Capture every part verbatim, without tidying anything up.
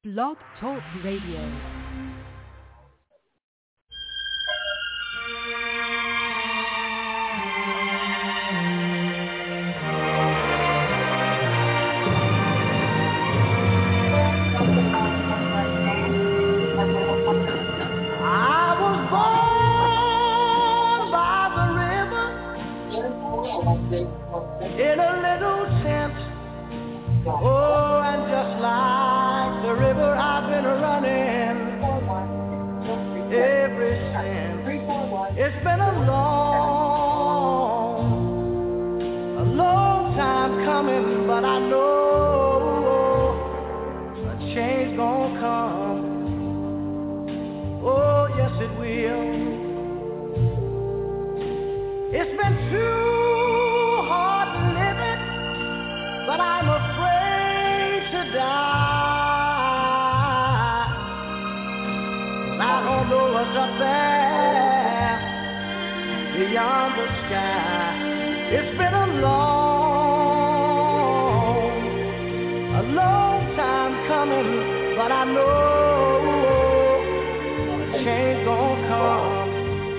Blog Talk Radio. In a little tent, oh, and just like the river I've been running ever since. It's been a long, a long time coming, but I know a change gonna come. Oh, yes it will. It's been too but I'm afraid to die. I don't know what's up there beyond the sky. It's been a long, a long time coming, but I know a change gonna come.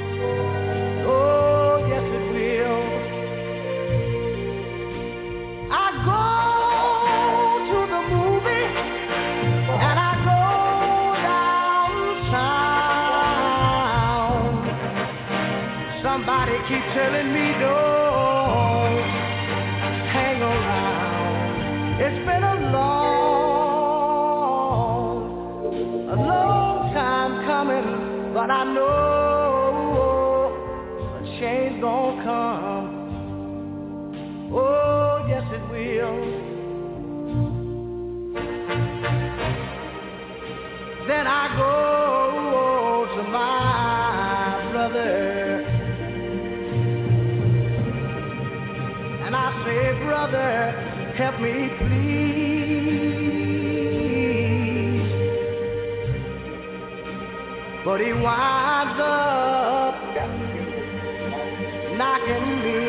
Oh, yes it will. Somebody keep telling me don't hang around. It's been a long, a long time coming, but I know a change gonna come. Oh, yes it will. Then I go to my brother and I say, brother, help me please. But he winds up knocking me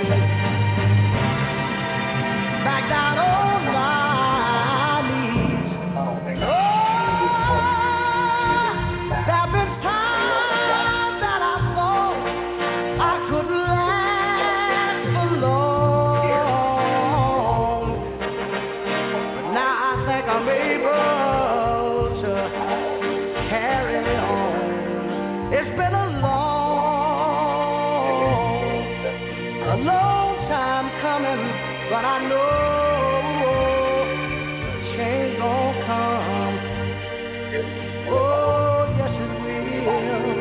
back down on my knees. Oh, there have been times that I thought I could last for long. I'm able to carry on. It's been a long, a long time coming, but I know change gonna come. Oh, yes it will.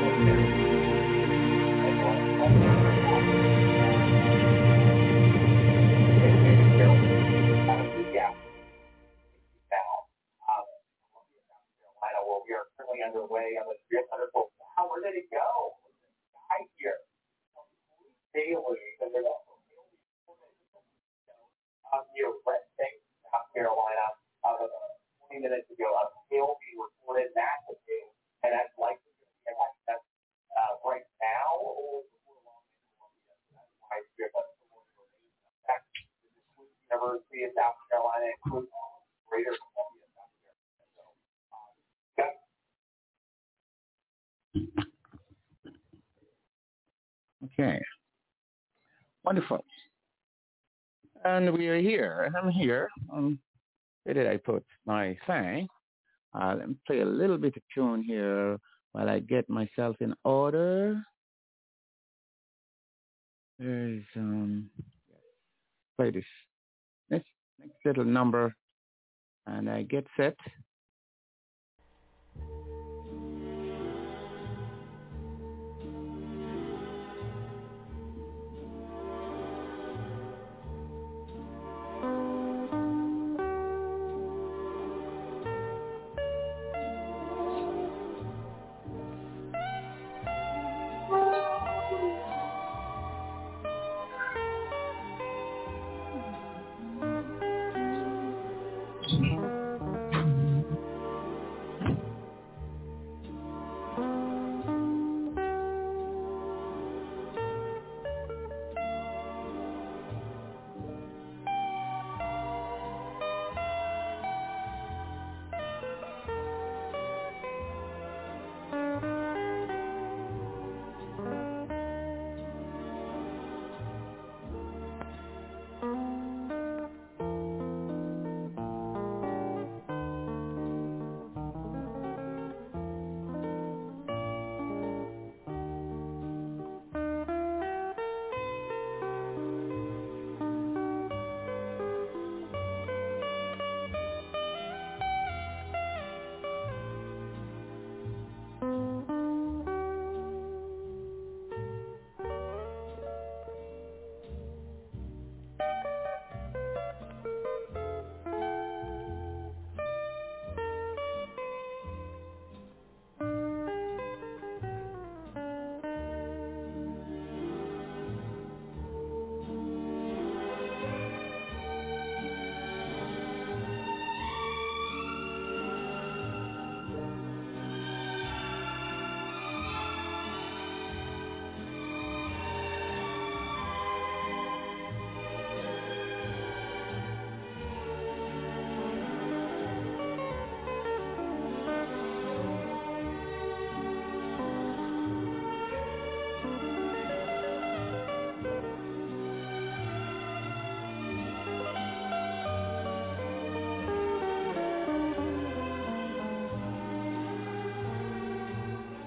Underway on the three hundred foot. Wow, where did it go? Guy here. Daily, and there's also um, here, Red Bank, South Carolina, uh, twenty minutes ago, a hail being reported massively, and that's likely to be an access uh, right now or before long in Columbia. That's why it's good. That's the morning release. In fact, the University of South Carolina includes Greater Columbia, South Carolina. So, um, yeah. Okay, wonderful. And we are here, and I'm here. Um, where did I put my thing? Uh, let me play a little bit of tune here while I get myself in order. There's, um, play this next, next little number, and I get set.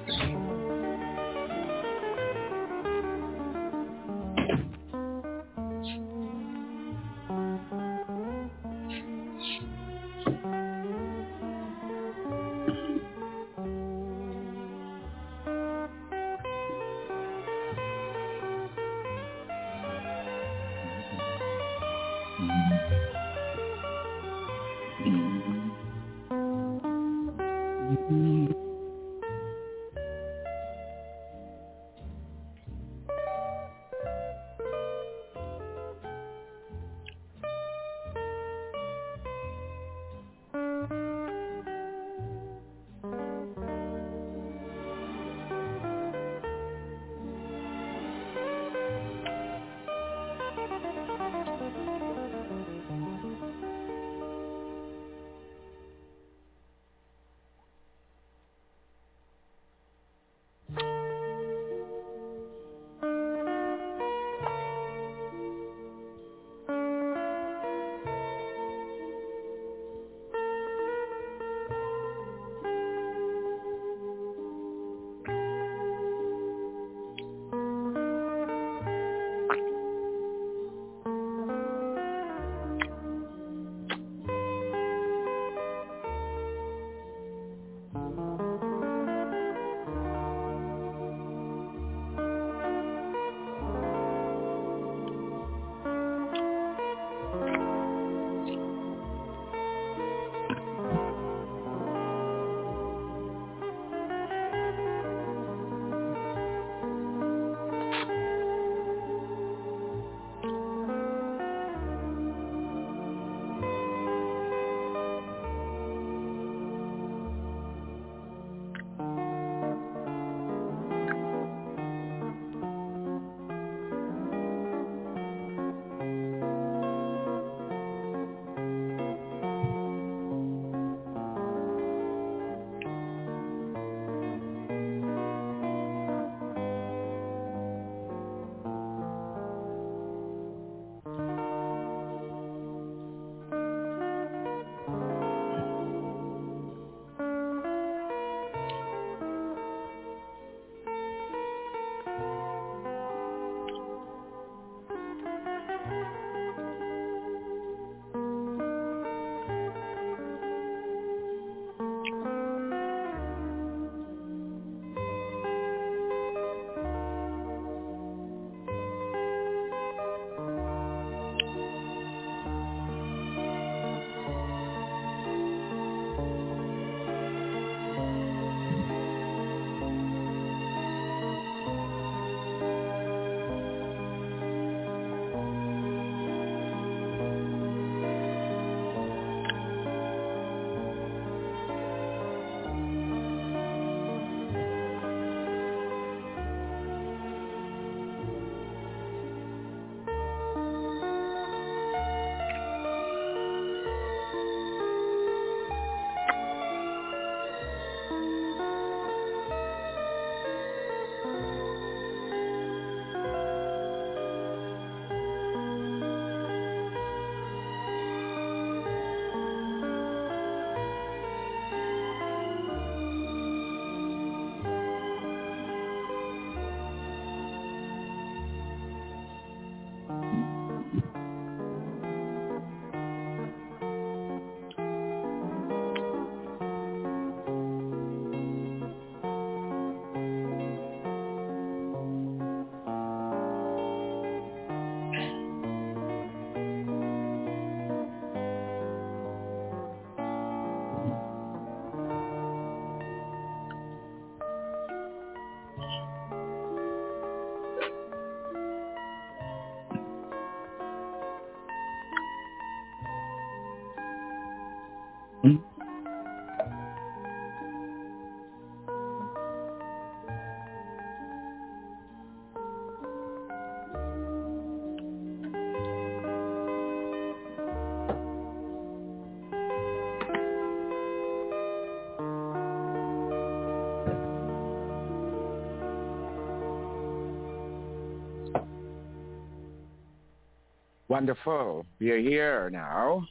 Wonderful. We are here now.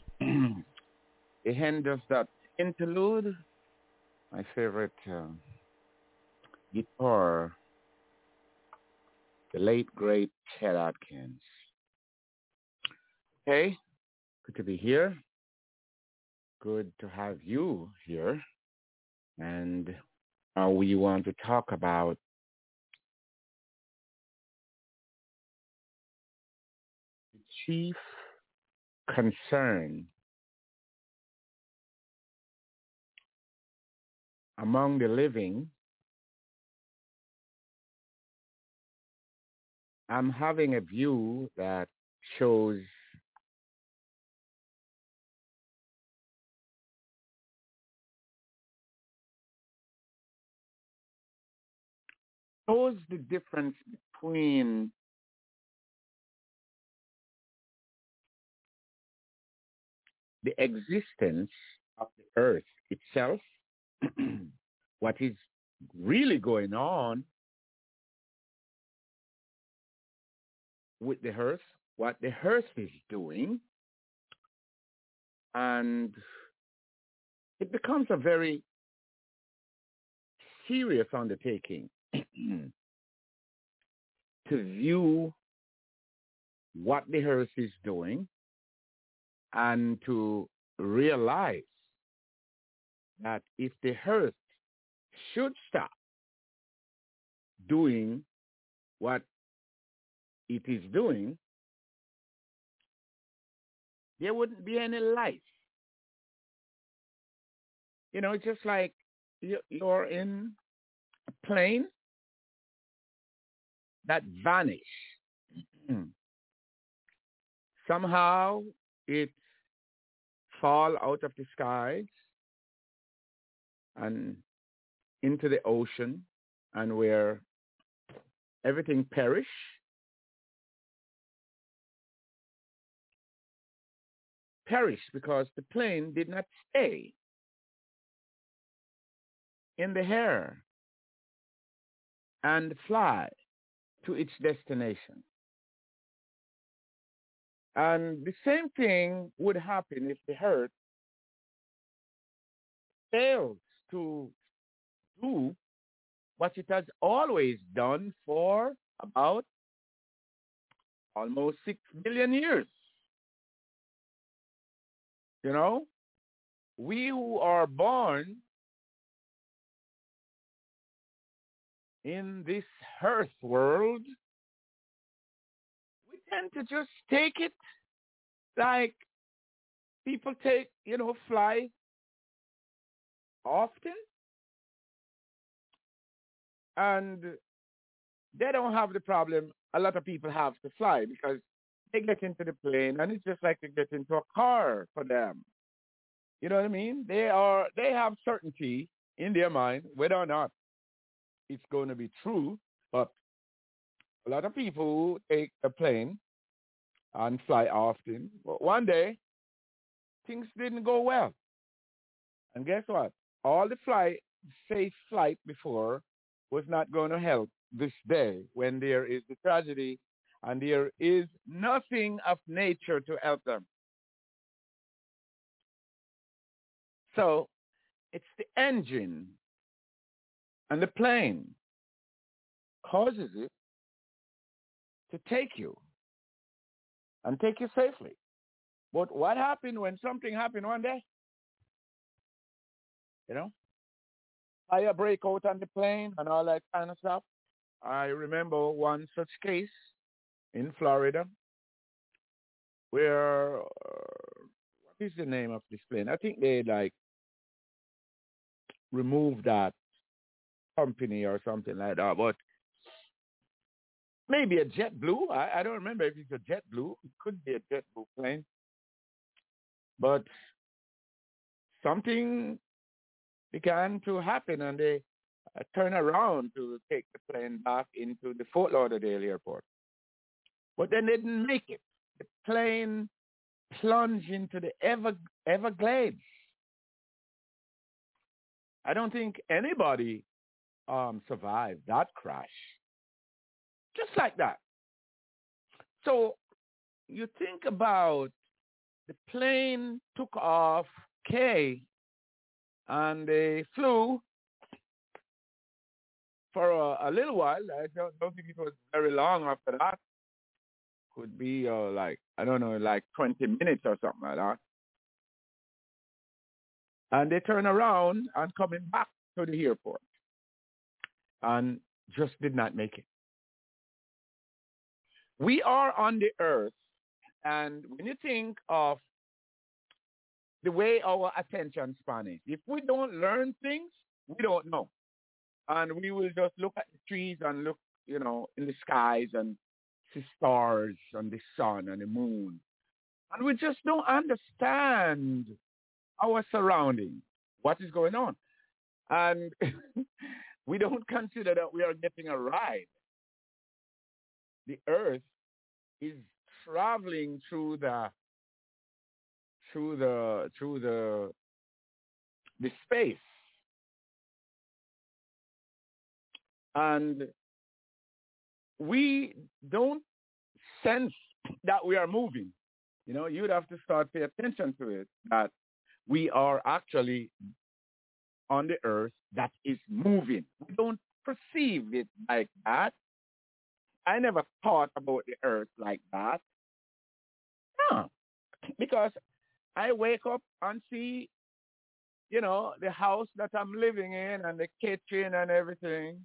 The end of that interlude. My favorite uh, guitar, the late, great Chet Atkins. Okay, good to be here. Good to have you here. And uh, we want to talk about the chief concern among the living. I'm having a view that shows shows the difference between the existence of the earth itself, what is really going on with the earth, what the earth is doing, and it becomes a very serious undertaking to view what the earth is doing and to realize that if the earth should stop doing what it is doing, there wouldn't be any life. You know, it's just like you're in a plane that vanished. Somehow it fall out of the skies and into the ocean, and where everything perish. Perish because the plane did not stay in the air and fly to its destination. And the same thing would happen if the earth fails to do what it has always done for about almost six billion years. You know, we who are born in this earth world, we tend to just take it like people take, you know, fly often. And they don't have the problem a lot of people have to fly, because they get into the plane and it's just like to get into a car for them. You know what I mean? They are they have certainty in their mind whether or not it's going to be true. But a lot of people who take a plane and fly often, but one day things didn't go well. And guess what? All the flight, safe flight before was not going to help this day when there is the tragedy and there is nothing of nature to help them. So it's the engine and the plane causes it to take you and take you safely. But what happened when something happened one day? You know, fire break out on the plane and all that kind of stuff. I remember one such case in Florida where, uh, what is the name of this plane? I think they like removed that company or something like that. But maybe a JetBlue. I, I don't remember if it's a JetBlue. It could be a JetBlue plane. But something began to happen, and they uh, turned around to take the plane back into the Fort Lauderdale airport. But they didn't make it. The plane plunged into the Ever, Everglades. I don't think anybody um, survived that crash. Just like that. So you think about the plane took off K and they flew for a, a little while. I don't, don't think it was very long after that. Could be uh, like, I don't know, like twenty minutes or something like that. And they turn around and coming back to the airport and just did not make it. We are on the earth, and when you think of the way our attention span is, if we don't learn things, we don't know. And we will just look at the trees and look, you know, in the skies and see stars and the sun and the moon. And we just don't understand our surroundings, what is going on. And we don't consider that we are getting a ride. The earth is traveling through the through the through the the space. And we don't sense that we are moving. You know, you'd have to start pay attention to it, that we are actually on the earth that is moving. We don't perceive it like that. I never thought about the earth like that. No, because I wake up and see, you know, the house that I'm living in and the kitchen and everything,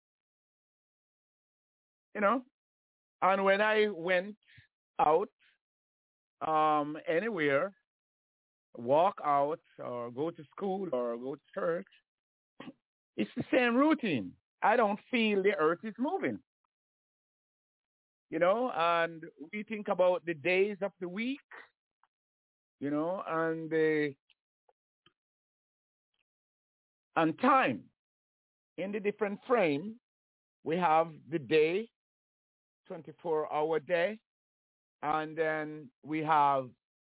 you know. And when I went out um, anywhere, walk out or go to school or go to church, it's the same routine. I don't feel the earth is moving. You know, and we think about the days of the week, you know, and the and time. In the different frame, we have the day, twenty-four hour day, and then we have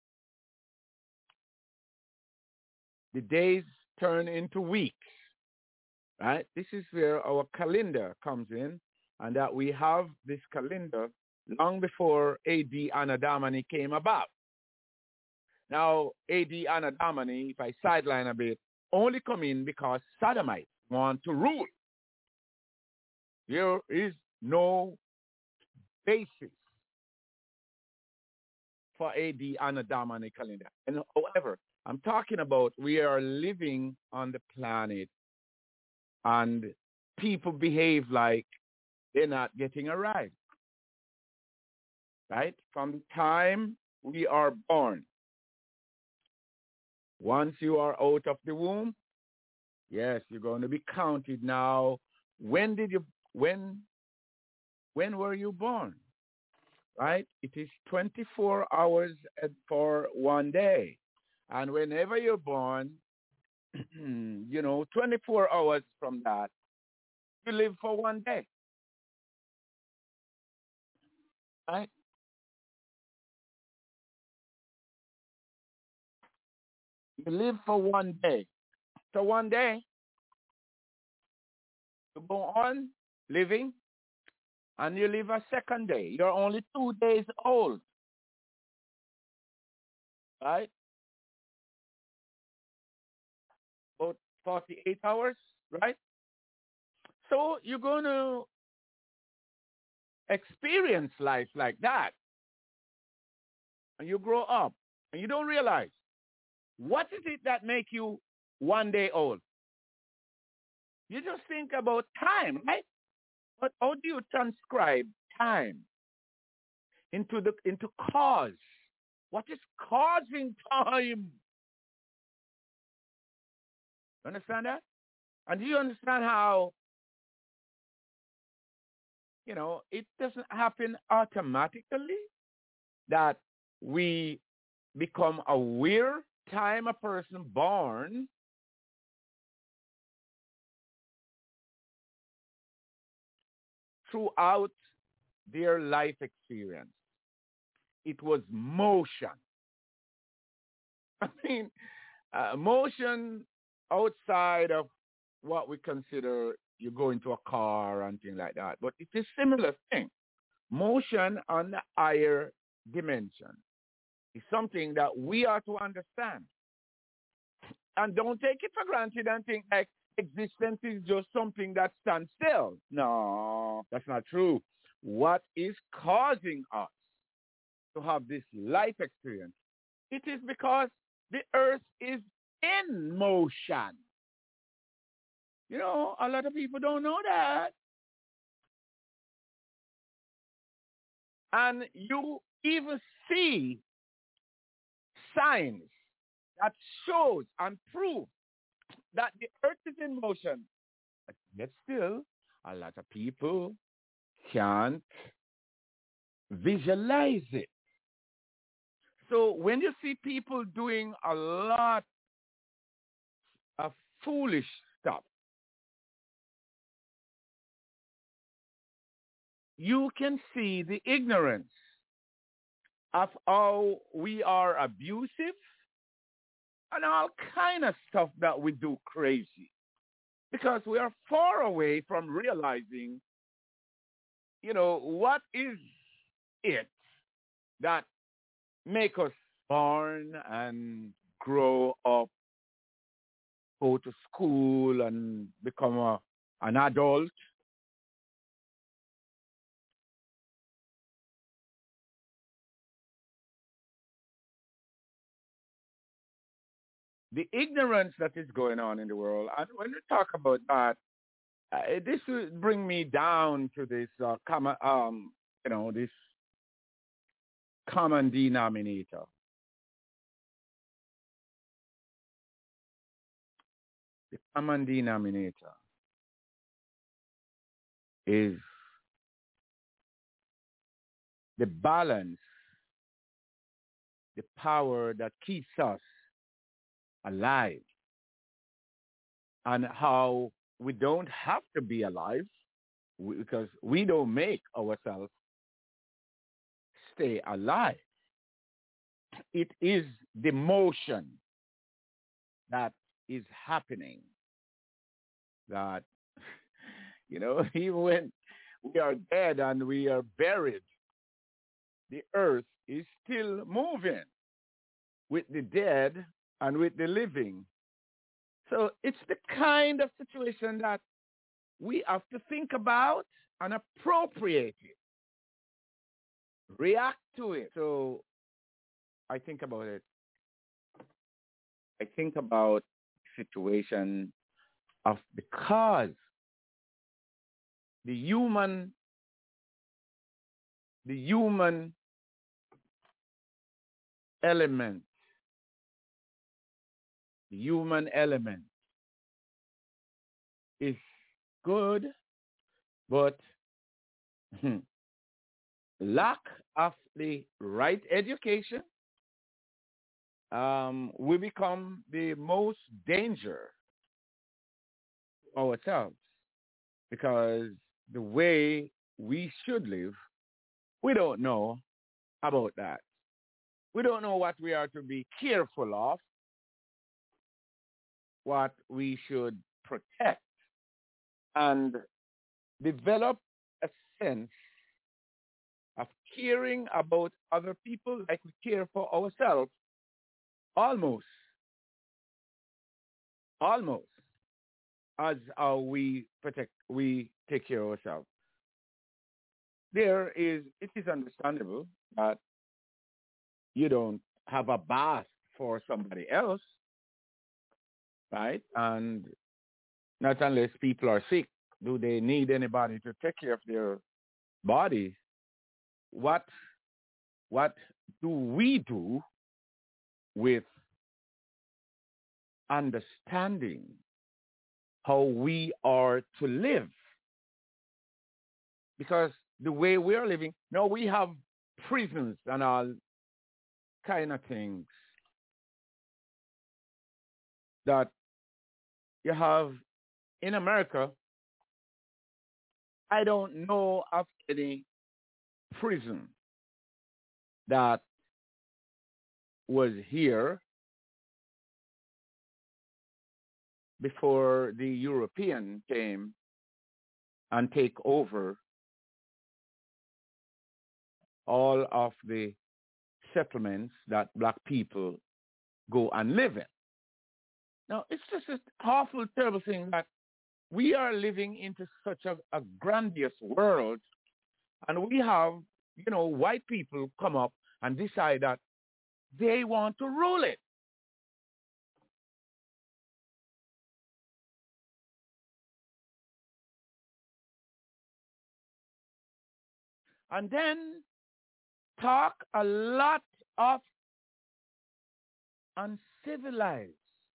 the days turn into weeks, right? This is where our calendar comes in, and that we have this calendar long before A D Anno Domini came about. Now, A D Anno Domini, if I sideline a bit, only come in because Sodomites want to rule. There is no basis for A D Anno Domini calendar. And however, I'm talking about we are living on the planet and people behave like they're not getting a ride. Right? From the time we are born. Once you are out of the womb, yes, you're going to be counted now. When did you, when, when were you born? Right? It is twenty-four hours for one day. And whenever you're born, you know, twenty-four hours from that, you live for one day. Right? You live for one day. So one day, you go on living, and you live a second day. You're only two days old. Right? About forty-eight hours, right? So you're going to experience life like that. And you grow up, and you don't realize. What is it that make you one day old? You just think about time, right? But how do you transcribe time into the into cause? What is causing time? Understand that? And do you understand how, you know, it doesn't happen automatically that we become aware time a person born throughout their life experience. It was motion. I mean, uh, motion outside of what we consider you go into a car and things like that. But it's a similar thing. Motion on the higher dimension is something that we are to understand. and don't take it for granted and think like existence is just something that stands still. No, that's not true. What is causing us to have this life experience? It is because the earth is in motion. You know, a lot of people don't know that. And you even see signs that shows and prove that the earth is in motion. But yet still, a lot of people can't visualize it. So when you see people doing a lot of foolish stuff, you can see the ignorance of how we are abusive and all kind of stuff that we do crazy. Because we are far away from realizing, you know, what is it that make us born and grow up, go to school and become a, an adult. The ignorance that is going on in the world, and when we talk about that, uh, this will bring me down to this uh, common, um, you know, this common denominator. The common denominator is the balance, the power that keeps us alive, and how we don't have to be alive because we don't make ourselves stay alive. It is the motion that is happening that, you know, even when we are dead and we are buried, the earth is still moving with the dead and with the living. So it's the kind of situation that we have to think about and appropriate it, react to it. So I think about it. I think about situation of because the human, the human element, the human element is good, but lack of the right education, um, we become the most danger to ourselves because the way we should live, we don't know about that. We don't know what we are to be careful of, what we should protect, and develop a sense of caring about other people like we care for ourselves, almost, almost as how we protect, we take care of ourselves. There is, it is understandable that you don't have a bath for somebody else, right? And not unless people are sick, do they need anybody to take care of their body. What, what do we do with understanding how we are to live? Because the way we are living, now we have prisons and all kind of things that you have in America. I don't know of any prison that was here before the European came and take over all of the settlements that black people go and live in. Now, it's just an awful, terrible thing that we are living into such a, a grandiose world, and we have, you know, white people come up and decide that they want to rule it. And then talk a lot of uncivilized,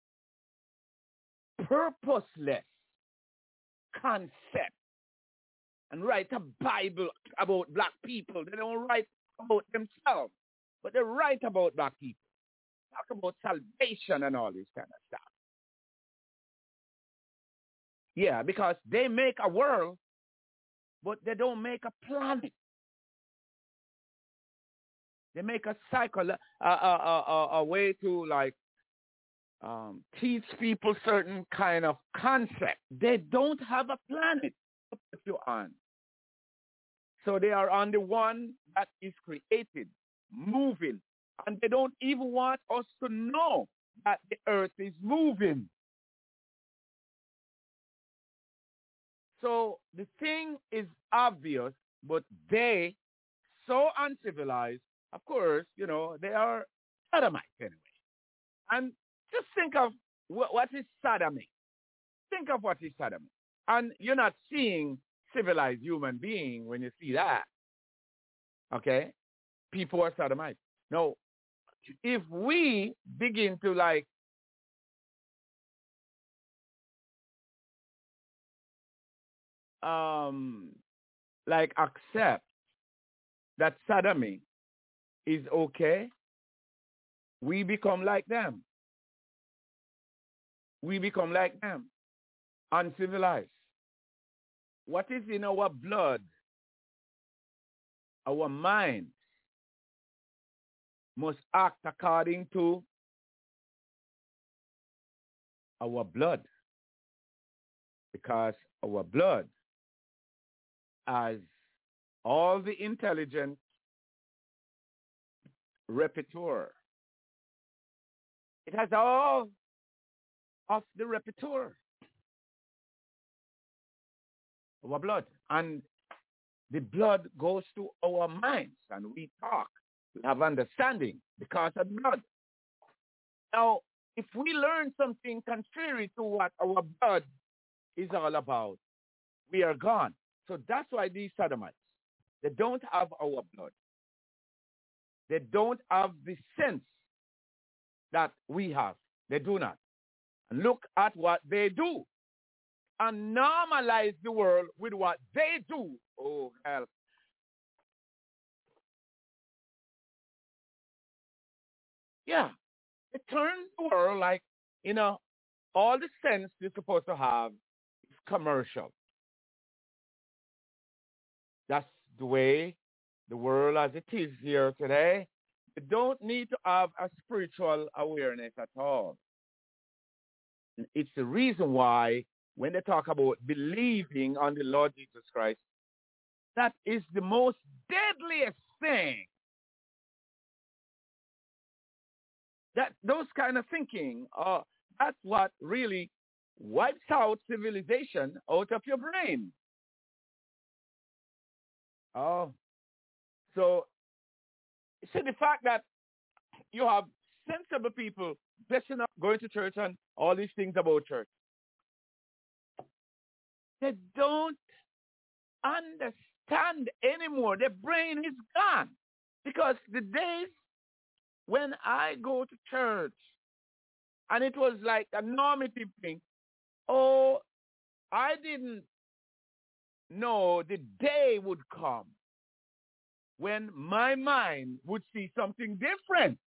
purposeless concept and write a Bible about black people. They don't write about themselves, but they write about black people. Talk about salvation and all this kind of stuff. Yeah, because they make a world, but they don't make a planet. They make a cycle, a, a, a, a, a way to like um, teach people certain kind of concept. They don't have a planet to put you on. So they are on the one that is created, moving. And they don't even want us to know that the earth is moving. So the thing is obvious, but they, so uncivilized, of course, you know, they are sodomites anyway. And just think of what, what is sodomy. Think of what is sodomy. And you're not seeing civilized human being when you see that. Okay? People are sodomites. Now, if we begin to like um like accept that sodomy is okay, we become like them. We become like them. Uncivilized. What is in our blood, our mind, must act according to our blood. Because our blood has all the intelligent repertoire. It has all of the repertoire. Our blood. And the blood goes to our minds and we talk. We have understanding because of blood. Now, if we learn something contrary to what our blood is all about, we are gone. So that's why these sodomites, they don't have our blood. They don't have the sense that we have. They do not. And look at what they do. And normalize the world with what they do. Oh, hell. Yeah. It turns the world like, you know, all the sense you're supposed to have is commercial. That's the way the world as it is here today. You don't need to have a spiritual awareness at all. It's the reason why when they talk about believing on the Lord Jesus Christ, that is the most deadliest thing. That those kind of thinking, uh, that's what really wipes out civilization out of your brain. Oh, so see the fact that you have sensible people dressing up, going to church, and all these things about church. They don't understand anymore. Their brain is gone. Because the days when I go to church, and it was like a normative thing, oh, I didn't know the day would come when my mind would see something different.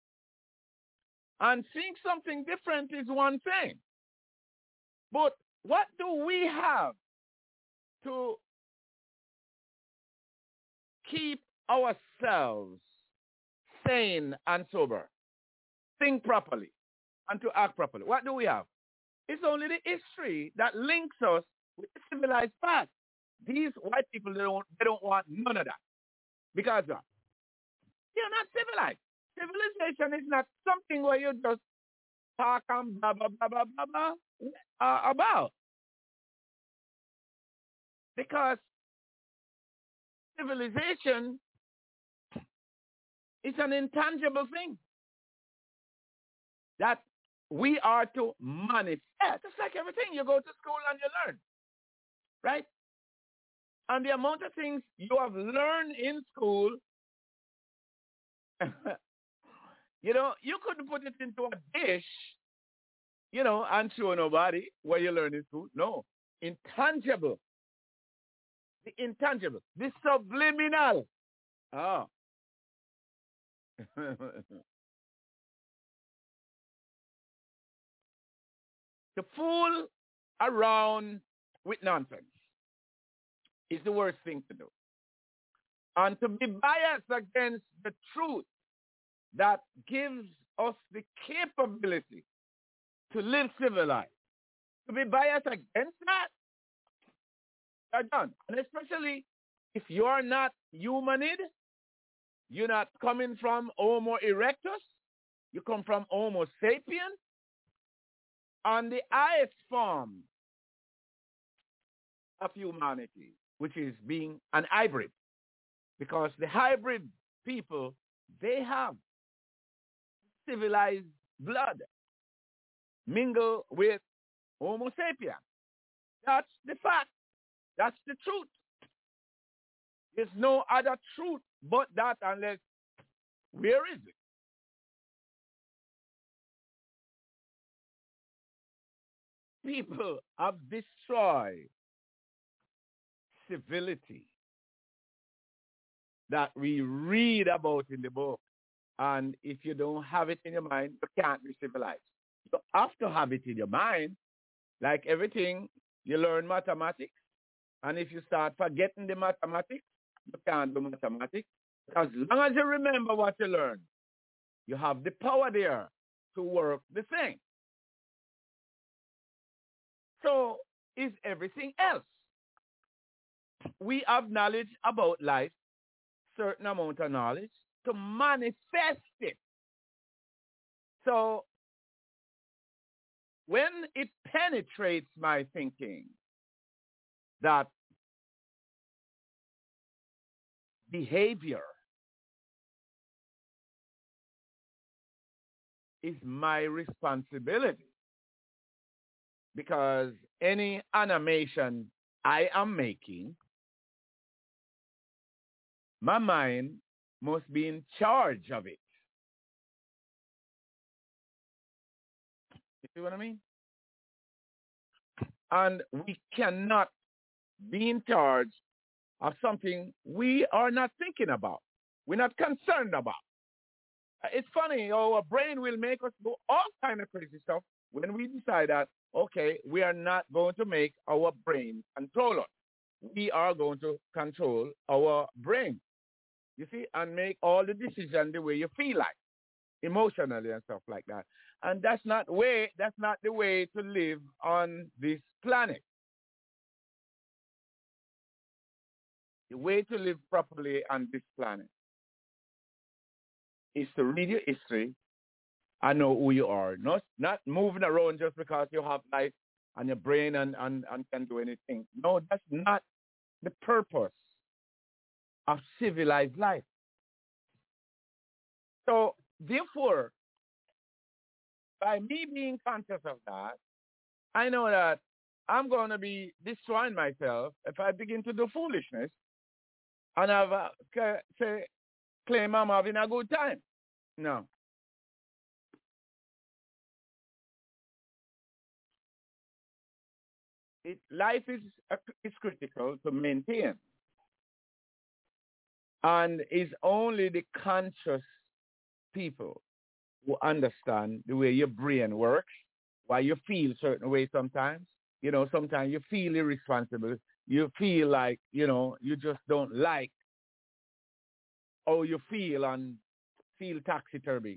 And seeing something different is one thing. But what do we have to keep ourselves sane and sober? Think properly and to act properly. What do we have? It's only the history that links us with the civilized past. These white people, they don't, they don't want none of that. Because uh, they're not civilized. Civilization is not something where you just talk and blah, blah, blah, blah, blah, blah uh, about. Because civilization is an intangible thing that we are to manifest. It's like everything. You go to school and you learn, right? And the amount of things you have learned in school, you know, you couldn't put it into a dish, you know, and show nobody what you learned in school. No. Intangible. The intangible. The subliminal. Oh. To fool around with nonsense is the worst thing to do. And to be biased against the truth that gives us the capability to live civilized. To be biased against that, you're done. And especially if you are not humanid, you're not coming from Homo erectus, you come from Homo sapien, and the highest form of humanity, which is being an hybrid. Because the hybrid people, they have civilized blood mingle with Homo sapien. That's the fact. That's the truth. There's no other truth but that unless, where is it? People have destroyed civility that we read about in the book. And if you don't have it in your mind, you can't be civilized. You have to have it in your mind. Like everything, you learn mathematics. And if you start forgetting the mathematics, you can't do mathematics. As long as you remember what you learned, you have the power there to work the thing. So is everything else. We have knowledge about life, certain amount of knowledge, to manifest it. So when it penetrates my thinking that behavior is my responsibility, because any animation I am making, my mind must be in charge of it. You see what I mean? And we cannot be in charge of something we are not thinking about. We're not concerned about. It's funny, our brain will make us do all kind of crazy stuff when we decide that, okay, we are not going to make our brain control us. We are going to control our brain, you see, and make all the decisions the way you feel like, emotionally and stuff like that. And that's not way, that's not the way to live on this planet. The way to live properly on this planet is to read your history and know who you are. Not not moving around just because you have life and your brain and, and, and can do anything. No, that's not the purpose of civilized life. So therefore, by me being conscious of that, I know that I'm going to be destroying myself if I begin to do foolishness and have a, say, claim I'm having a good time. No. It, life is, is critical to maintain. And it's only the conscious people who understand the way your brain works, why you feel certain way sometimes. You know, sometimes you feel irresponsible. You feel like, you know, you just don't like how you feel and feel taxidermy.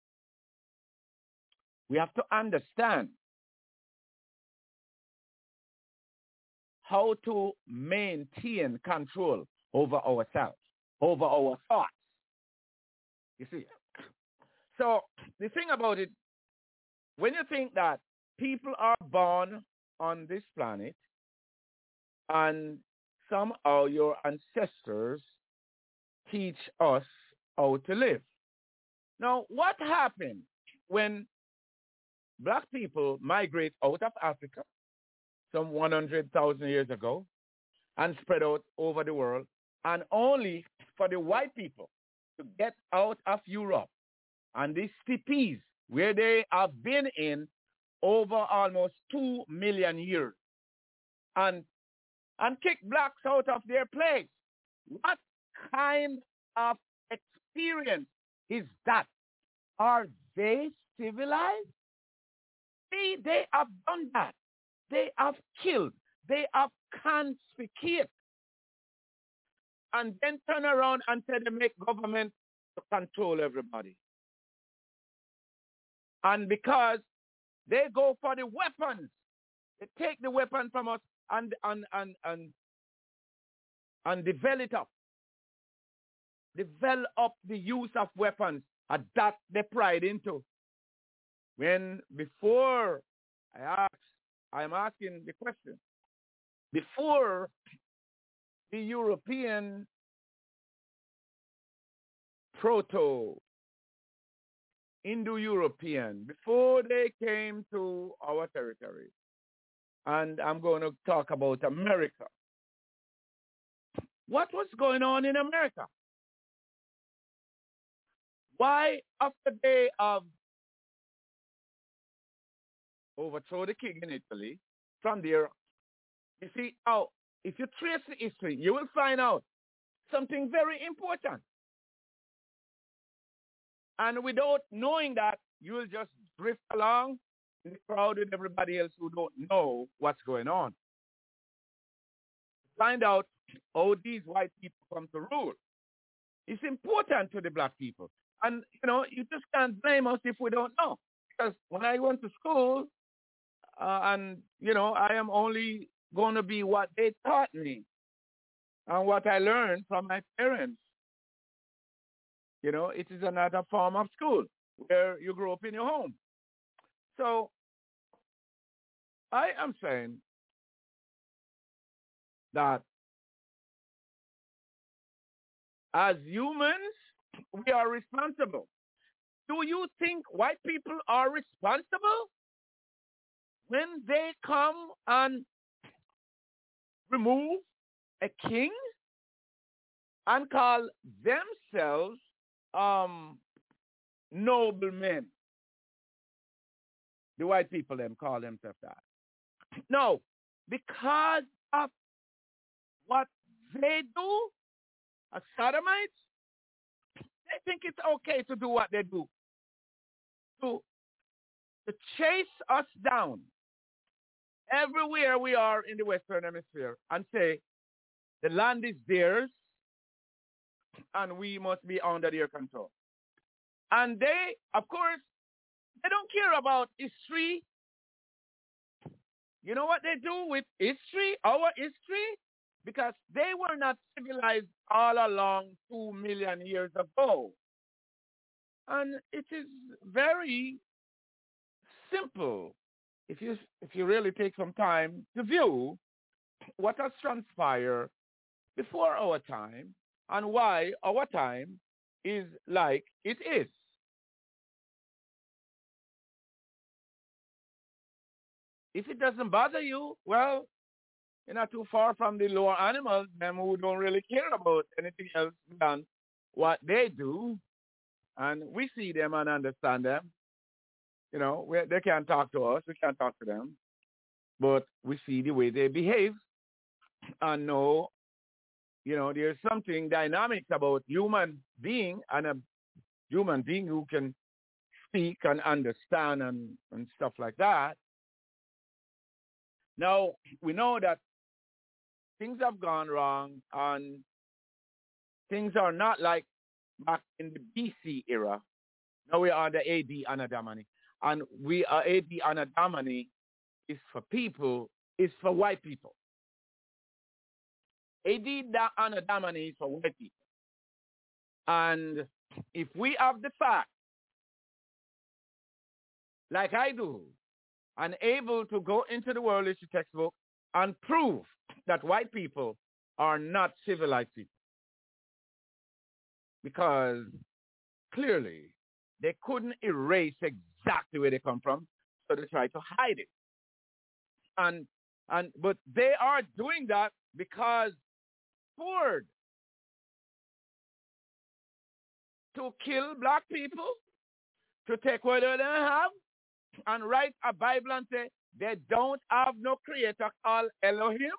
We have to understand how to maintain control over ourselves, over our thoughts. You see? So the thing about it, when you think that people are born on this planet and somehow your ancestors teach us how to live. Now, what happened when black people migrate out of Africa some one hundred thousand years ago and spread out over the world, and only for the white people to get out of Europe and these steppes where they have been in over almost two million years and, and kick blacks out of their place? What kind of experience is that? Are they civilized? See, they have done that. They have killed. They have confiscated. And then turn around and say they make government to control everybody. And because they go for the weapons, they take the weapon from us and and and and, and develop it up. Develop the use of weapons. And that they pride into. When before I ask, I'm asking the question, before the European proto-Indo-European, before they came to our territory, and I'm going to talk about America, what was going on in America? Why, after they have overthrown the king in Italy, from there, you see, now, if you trace the history, you will find out something very important. And without knowing that, you will just drift along in the crowd with everybody else who don't know what's going on. Find out how these white people come to rule. It's important to the black people. And, you know, you just can't blame us if we don't know. Because when I went to school, uh, and, you know, I am only going to be what they taught me and what I learned from my parents. You know, it is another form of school where you grow up in your home. So I am saying that as humans, we are responsible. Do you think white people are responsible when they come and remove a king and call themselves um, noblemen? The white people them call themselves that. No, because of what they do as sodomites, they think it's okay to do what they do. To, to chase us down everywhere we are in the Western Hemisphere and say the land is theirs and we must be under their control. And they, of course, they don't care about history. You know what they do with history, our history? Because they were not civilized all along two million years ago. And it is very simple if you if you really take some time to view what has transpired before our time and why our time is like it is. If it doesn't bother you, well, you're not too far from the lower animals, them who don't really care about anything else than what they do. And we see them and understand them. You know, we, they can't talk to us. We can't talk to them. But we see the way they behave and know, you know, there's something dynamic about human being and a human being who can speak and understand and, and stuff like that. Now, we know that things have gone wrong and things are not like back in the B C era. Now we are the A D Anno Domini. And we are A D Anno Domini is for people, is for white people. A D Anno Domini is for white people. And if we have the fact like I do, and able to go into the world history textbook and prove that white people are not civilized people. Because clearly they couldn't erase exactly where they come from, so they try to hide it. And and but they are doing that because Ford to kill black people, to take what they don't have, and write a Bible and say they don't have no creator called Elohim.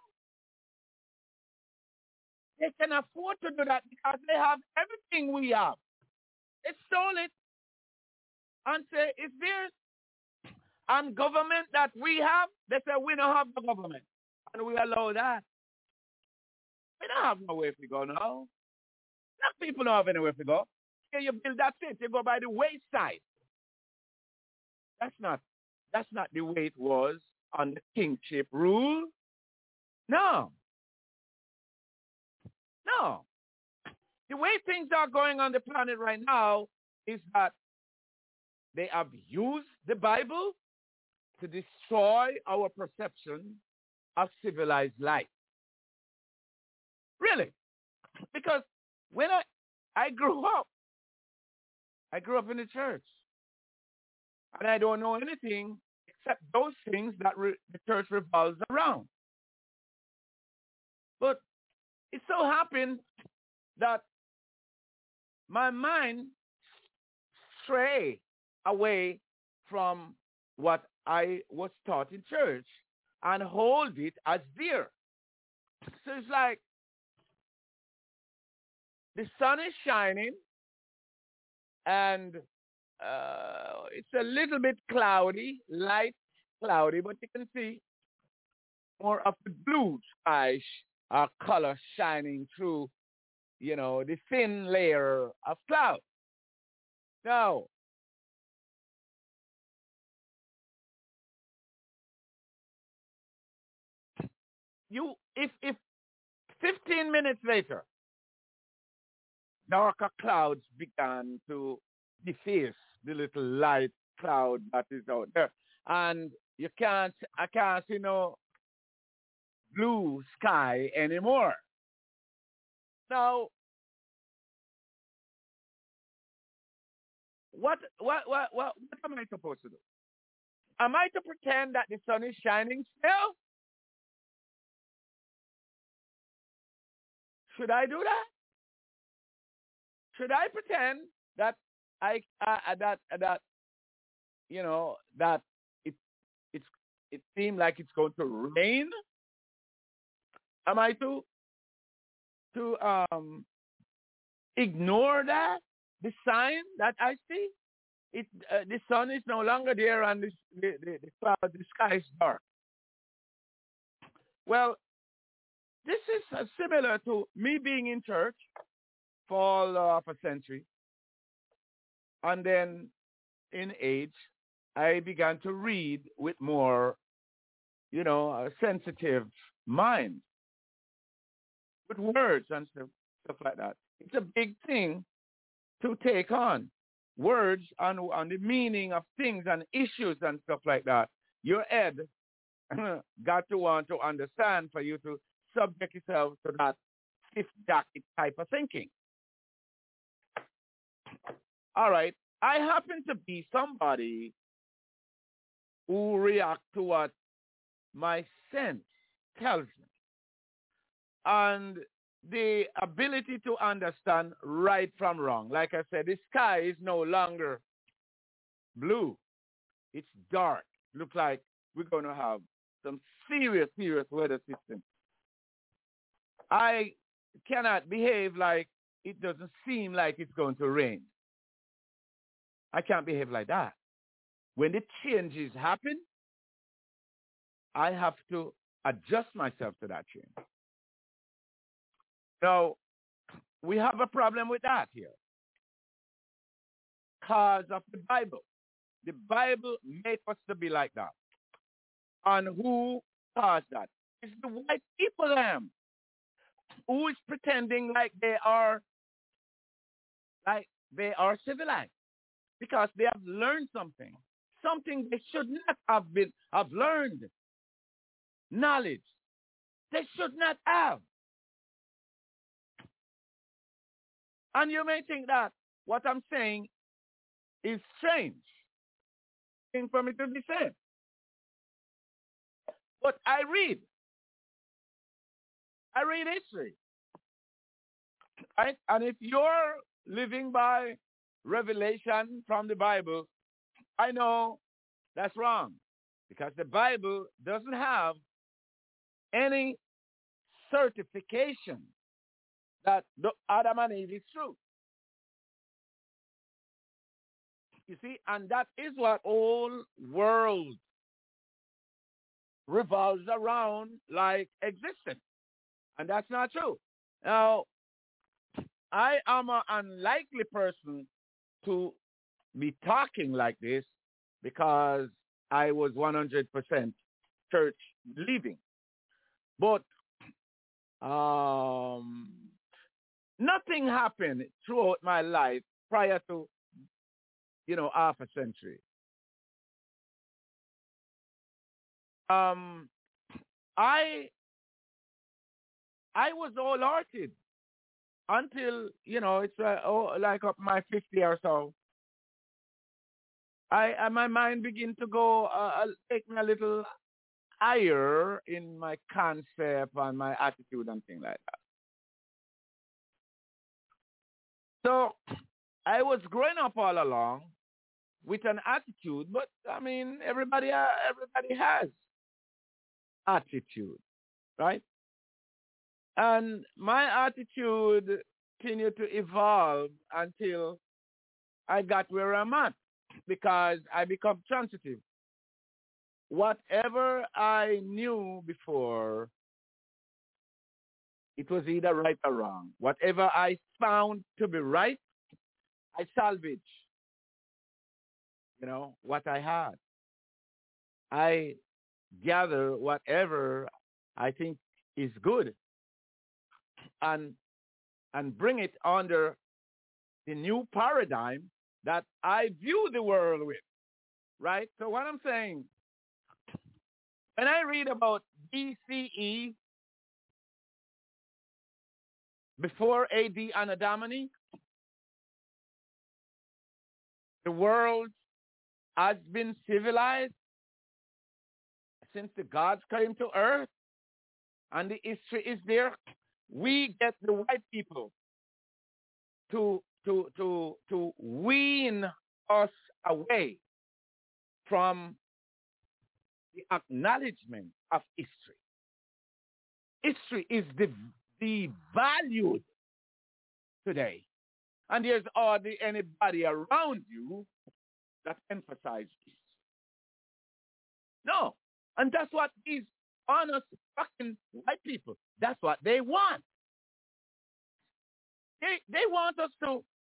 They can afford to do that because they have everything we have. They stole it and say it's theirs. And government that we have, they say we don't have the government. And we allow that. We don't have nowhere to go now. Black people don't have anywhere to go. Here you build that city, you go by the wayside. That's not that's not the way it was under kingship rule. No. No. The way things are going on the planet right now is that they have used the Bible to destroy our perception of civilized life. Really. Because when I, I grew up, I grew up in the church. And I don't know anything except those things that re- the church revolves around. But it so happened that my mind strayed away from what I was taught in church and hold it as dear. So it's like the sun is shining and uh, it's a little bit cloudy, light cloudy, but you can see more of the blue sky uh, color shining through, you know, the thin layer of cloud. Now, you, if, if fifteen minutes later, darker clouds began to deface the little light cloud that is out there. And you can't, I can't see no blue sky anymore. Now, what, what, what, what, what am I supposed to do? Am I to pretend that the sun is shining still? Should I do that? Should I pretend that I uh, that that you know that it it's it seems like it's going to rain? Am I to to um ignore that the sign that I see? It uh, the sun is no longer there and the the, the, the cloud the sky is dark. Well, this is uh, similar to me being in church for all of a century. And then in age, I began to read with more, you know, a sensitive mind, with words and stuff, stuff like that. It's a big thing to take on. Words on, on the meaning of things and issues and stuff like that. Your head got to want to understand for you to subject yourself to that stiff jacket type of thinking. All right. I happen to be somebody who react to what my sense tells me. And the ability to understand right from wrong. Like I said, the sky is no longer blue. It's dark. Looks like we're going to have some serious, serious weather system. I cannot behave like it doesn't seem like it's going to rain. I can't behave like that. When the changes happen, I have to adjust myself to that change. Now, we have a problem with that here. Because of the Bible. The Bible made us to be like that. And who caused that? It's the white people, them, who is pretending like they are, like they are civilized. Because they have learned something. something they should not have been have learned. Knowledge. They should not have. And you may think that what I'm saying is strange. Thing for me to be said. But I read. I read history. Right? And if you're living by revelation from the Bible, I know that's wrong. Because the Bible doesn't have any certification that the Adam and Eve is true. You see, and that is what all world revolves around like existence. And that's not true. Now, I am an unlikely person to be talking like this because I was one hundred percent church believing. But um, nothing happened throughout my life prior to, you know, half a century. Um, I I was all-hearted until, you know, it's uh, oh, like up my fifty or so. I uh, my mind began to go, uh, take me a little higher in my concept and my attitude and things like that. So I was growing up all along with an attitude, but I mean, everybody, uh, everybody has attitude, right? And my attitude continued to evolve until I got where I'm at, because I become transitive. Whatever I knew before, it was either right or wrong. Whatever I found to be right, I salvage, you know, what I had. I gather whatever I think is good and and bring it under the new paradigm that I view the world with, right? So what I'm saying, when I read about B C E, before A D Anno Domini, the world has been civilized since the gods came to earth, and the history is there. We get the white people to to to to wean us away from the acknowledgement of history. History is the devalued today, and there's hardly anybody around you that emphasizes this. No, and that's what these honest fucking white people, that's what they want. They they want us to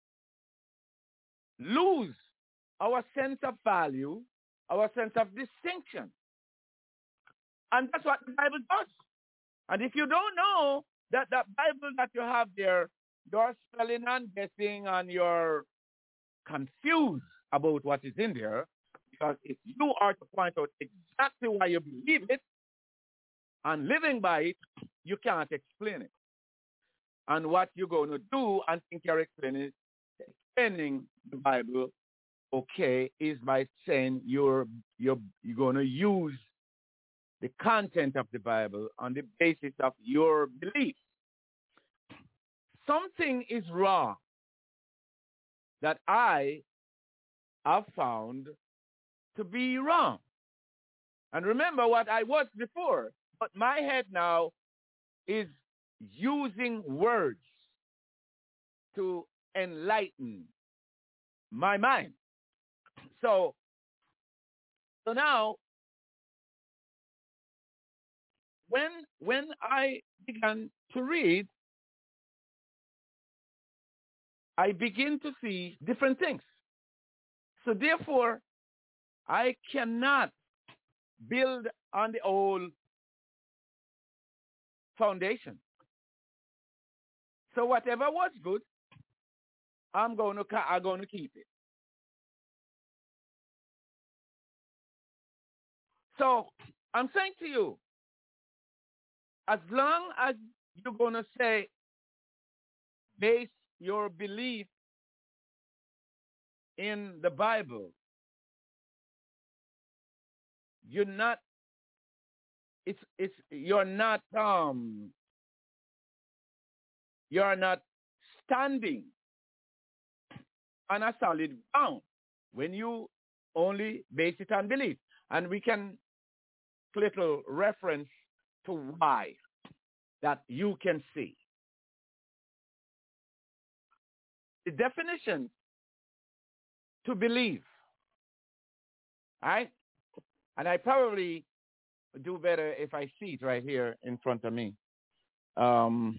lose our sense of value, our sense of distinction. And that's what the Bible does. And if you don't know that that Bible that you have there, you're spelling and guessing and you're confused about what is in there, because if you are to point out exactly why you believe it and living by it, you can't explain it. And what you're going to do and think you're explaining, explaining the Bible, okay, is by saying you're you're you're going to use the content of the Bible on the basis of your beliefs. Something is wrong that I have found to be wrong. And remember what I was before, but my head now is using words to enlighten my mind. So, so now, when when I began to read, I begin to see different things. So therefore, I cannot build on the old foundation. So whatever was good, I'm going to I'm going to keep it. So I'm saying to you, as long as you're going to say, base your belief in the Bible, you're not, it's, it's, you're not, um, you're not standing on a solid ground when you only base it on belief. And we can little reference to why that you can see. The definition to believe, right? And I probably do better if I see it right here in front of me. Um,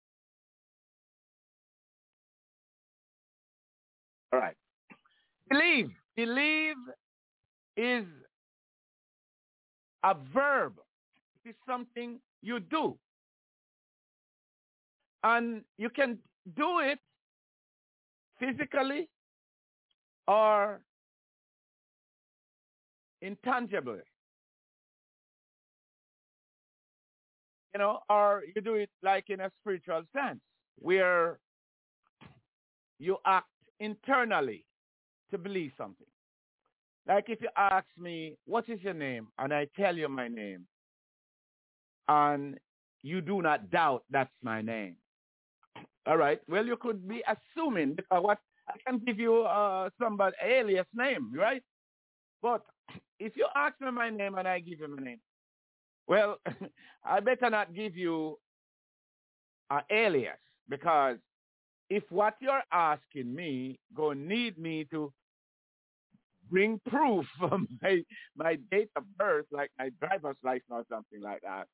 all right. Believe. Believe is a verb. It is something you do. And you can do it physically or intangibly. You know, or you do it like in a spiritual sense, where you act internally to believe something. Like if you ask me, what is your name? And I tell you my name. And you do not doubt that's my name. All right. Well, you could be assuming because what I can give you uh, somebody alias name, right? But if you ask me my name and I give you my name, well, I better not give you an alias because if what you're asking me gonna need me to bring proof of my my date of birth, like my driver's license or something like that,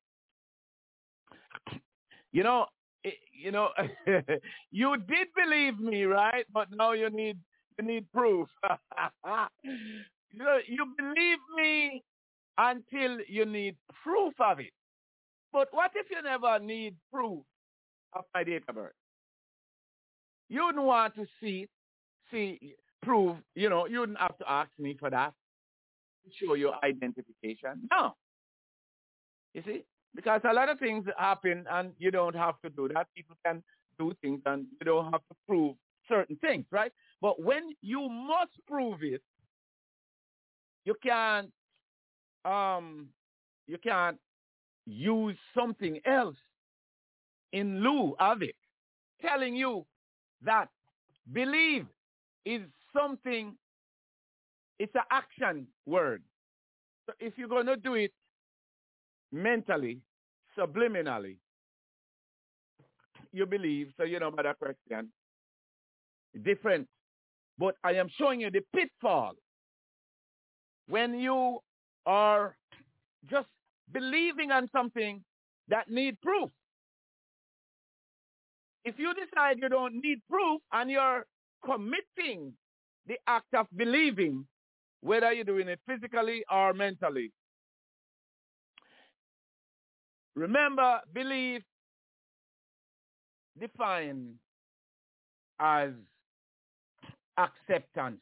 you know, it, you know, you did believe me, right? But now you need you need proof. you know, you believe me until you need proof of it. But what if you never need proof of my date of birth? You wouldn't want to see, see, prove, you know, you wouldn't have to ask me for that to show your identification. No. You see? Because a lot of things happen and you don't have to do that. People can do things and you don't have to prove certain things, right? But when you must prove it, you can't, um, you can't use something else in lieu of it, telling you that believe is something, it's an action word. So if you're going to do it mentally, subliminally, you believe, so you know about that question, different. But I am showing you the pitfall when you are just believing on something that need proof. If you decide you don't need proof and you're committing the act of believing, whether you're doing it physically or mentally, remember, belief defined as acceptance.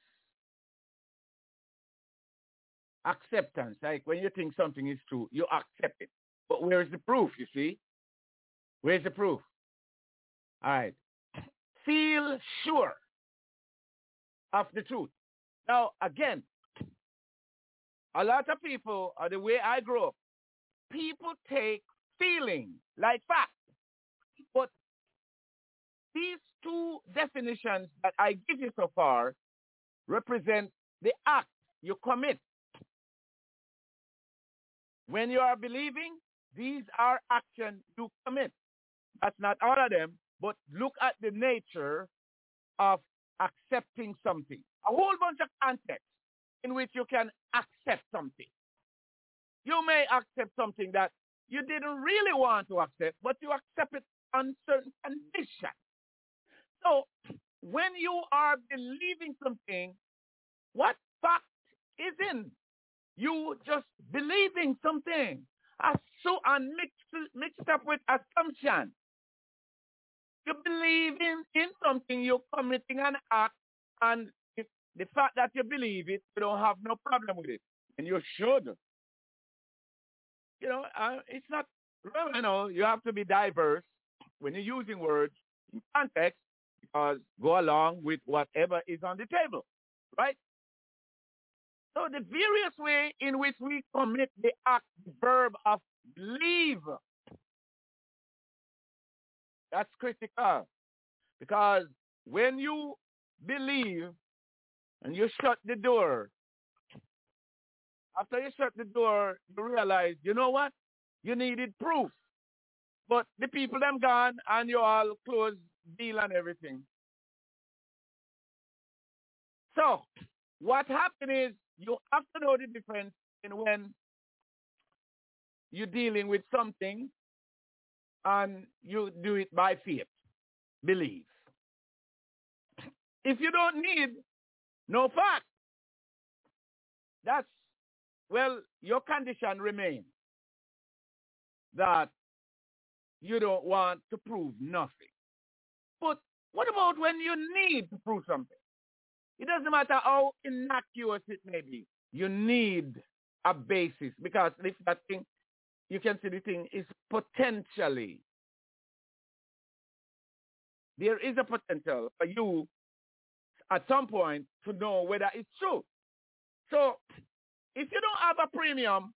Acceptance, like when you think something is true, you accept it. But where is the proof, you see? Where's the proof? All right. Feel sure of the truth. Now, again, a lot of people, or the way I grew up, people take feeling like fact. But these two definitions that I give you so far represent the act you commit. When you are believing, these are actions you commit. That's not all of them, but look at the nature of accepting something. A whole bunch of contexts in which you can accept something. You may accept something that you didn't really want to accept, but you accept it on certain conditions. So when you are believing something, what fact is in? You just believing something. So and mixed, mixed up with assumption. You believe in, in something, you're committing an act, and if the fact that you believe it, you don't have no problem with it. And you should. you know, uh, it's not, well, you know, you have to be diverse when you're using words in context because go along with whatever is on the table, right? So the various way in which we commit the act, the verb of believe, that's critical. Because when you believe and you shut the door, after you shut the door, you realize, you know what? You needed proof. But the people them gone and you all close deal and everything. So what happened is you have to know the difference in when you're dealing with something and you do it by faith, believe. If you don't need no fact, that's, well, your condition remains that you don't want to prove nothing. But what about when you need to prove something? It doesn't matter how innocuous it may be. You need a basis because if that thing, you can see the thing is potentially, there is a potential for you at some point to know whether it's true. So if you don't have a premium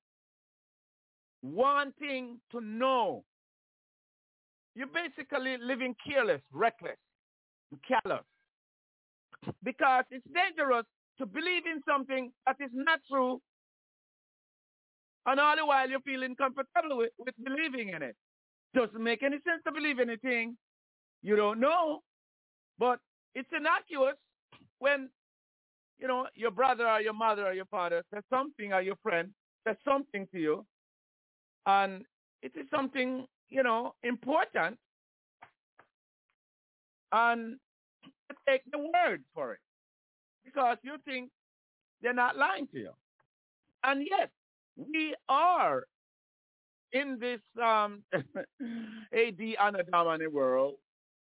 wanting to know, you're basically living careless, reckless, callous. Because it's dangerous to believe in something that is not true and all the while you're feeling comfortable with, with believing in it. Doesn't make any sense to believe anything you don't know, but it's innocuous when, you know, your brother or your mother or your father says something or your friend says something to you and it is something, you know, important and you take the word for it because you think they're not lying to you. And yet, we are in this um, A D Anno Domini world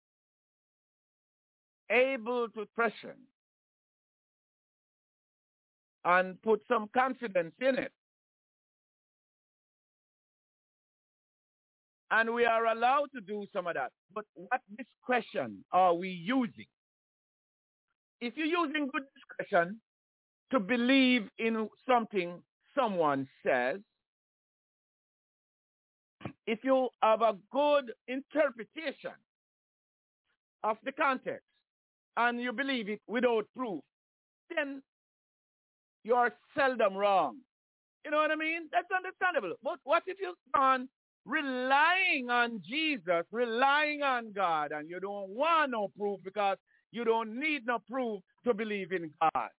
able to question and put some confidence in it. And we are allowed to do some of that. But what discretion are we using? If you're using good discretion to believe in something someone says, if you have a good interpretation of the context and you believe it without proof, then you are seldom wrong. You know what I mean? That's understandable. But what if you're on relying on Jesus, relying on God, and you don't want no proof because you don't need no proof to believe in God?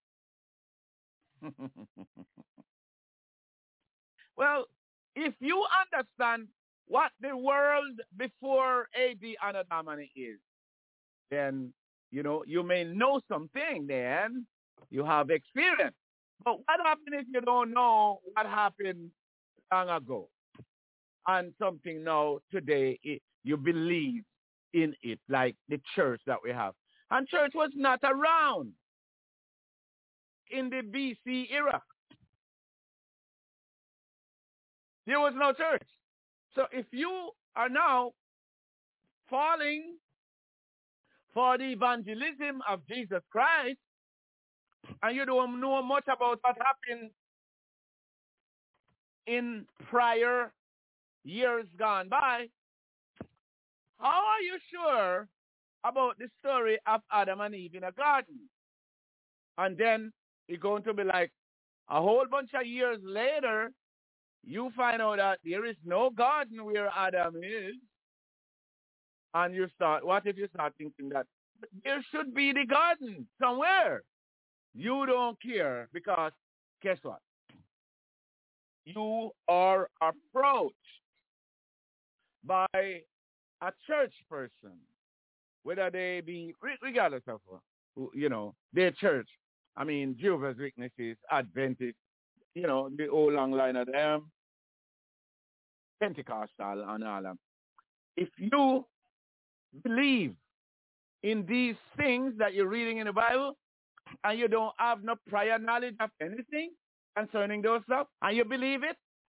Well, if you understand what the world before A D Anno Domini is, then, you know, you may know something then. You have experience. But what happens if you don't know what happened long ago? And something now, today, it, you believe in it, like the church that we have. And church was not around in the B C era. There was no church. So if you are now falling for the evangelism of Jesus Christ, and you don't know much about what happened in prior years gone by, how are you sure about the story of Adam and Eve in a garden? And then it's going to be like a whole bunch of years later, you find out that there is no garden where Adam is. And you start, what if you start thinking that there should be the garden somewhere? You don't care because guess what? You are approached by a church person, whether they be, regardless of, you know, their church. I mean, Jehovah's Witnesses, Adventists, you know, the whole long line of them, Pentecostal and all them. If you believe in these things that you're reading in the Bible and you don't have no prior knowledge of anything concerning those stuff and you believe it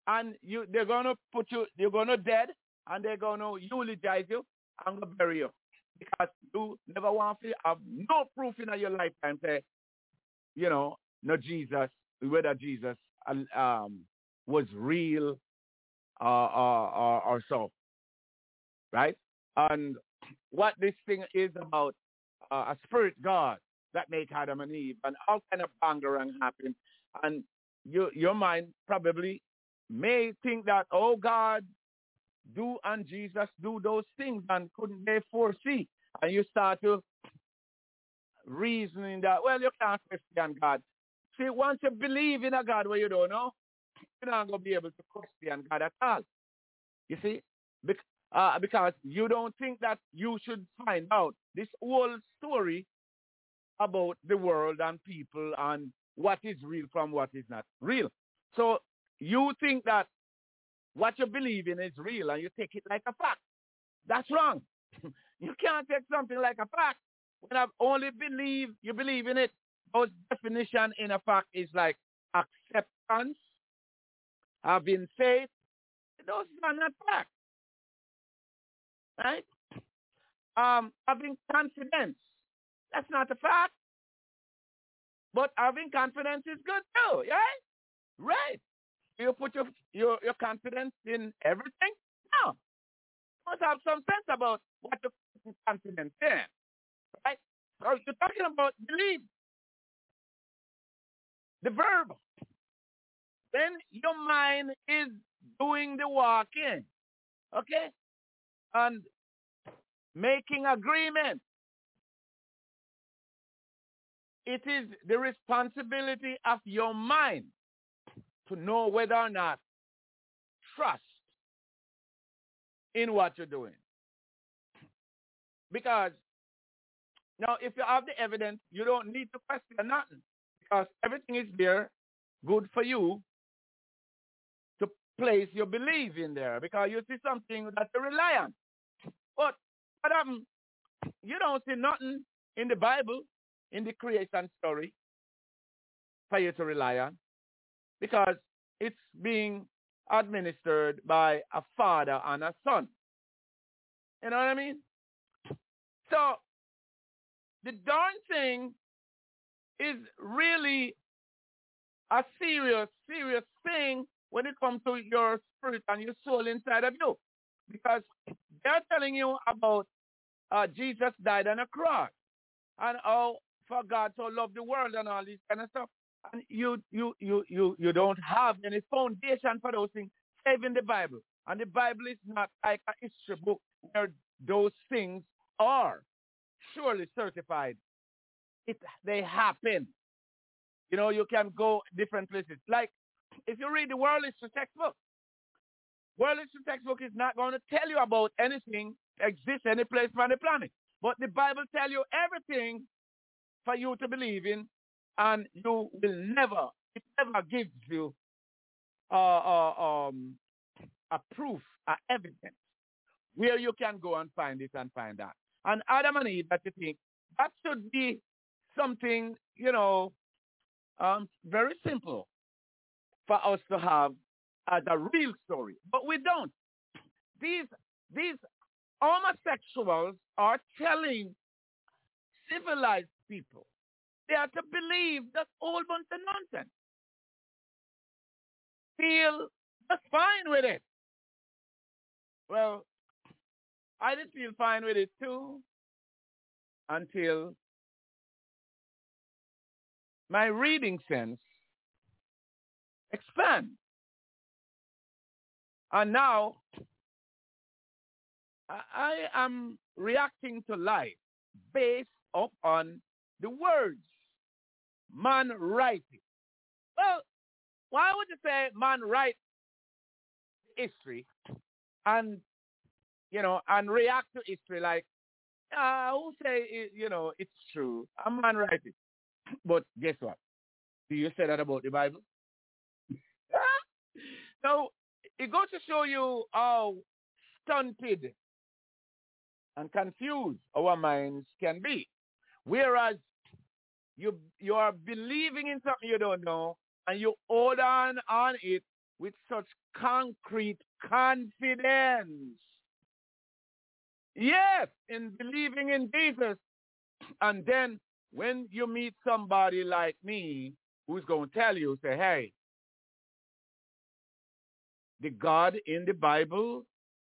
and you they're gonna put you, they're gonna dead, and they're gonna eulogize you and go bury you because you never want to have no proof in your lifetime say, you know, no Jesus, whether Jesus um was real uh, or, or or so, right? And what this thing is about, uh, a spirit God that made Adam and Eve, and all kind of bangarang happen, and you, your mind probably may think that, oh, God do and Jesus do those things, and couldn't they foresee? And you start to reasoning that, well, you can't question God. See, once you believe in a God where you don't know, you're not going to be able to question God at all. You see? Bec- uh, because you don't think that you should find out this whole story about the world and people and what is real from what is not real. So you think that what you believe in is real and you take it like a fact. That's wrong. You can't take something like a fact. When I only believe, you believe in it. Those definition in a fact is like acceptance, having faith. Those are not facts. Right? Um, having confidence. That's not a fact. But having confidence is good too, right? Right. You put your, your, your confidence in everything? No. You must have some sense about what you're putting confidence in. Right? So you're talking about belief. The verb. Then your mind is doing the walking. Okay? And making agreement. It is the responsibility of your mind to know whether or not trust in what you're doing. Because now if you have the evidence, you don't need to question nothing. Because everything is there, good for you to place your belief in there. Because you see something that you rely on. But what happens? You don't see nothing in the Bible, in the creation story, for you to rely on. Because it's being administered by a father and a son. You know what I mean? So, the darn thing is really a serious, serious thing when it comes to your spirit and your soul inside of you. Because they're telling you about uh, Jesus died on a cross. And how for God so loved the world and all this kind of stuff. And you, you, you, you, you don't have any foundation for those things, save in the Bible. And the Bible is not like a history book where those things are surely certified. It, they happen. You know, you can go different places. Like, if you read the world history textbook, world history textbook is not going to tell you about anything that exists any place on the planet. But the Bible tells you everything for you to believe in, and you will never, it never gives you uh, uh, um, a proof, a evidence, where you can go and find it and find that. And Adam and Eve, that you think, that should be something, you know, um, very simple for us to have as a real story. But we don't. These, these homosexuals are telling civilized people they are to believe that whole bunch of nonsense. Feel just fine with it. Well, I did feel fine with it too until my reading sense expands. And now I am reacting to life based upon the words man writing. Well, why would you say man write history and, you know, and react to history like, uh, who say, it, you know, it's true. A man write it. But guess what? Do you say that about the Bible? So it goes to show you how stunted and confused our minds can be. Whereas you you are believing in something you don't know, and you hold on on it with such concrete confidence. Yes, in believing in Jesus. And then when you meet somebody like me who's going to tell you, say, hey, the God in the Bible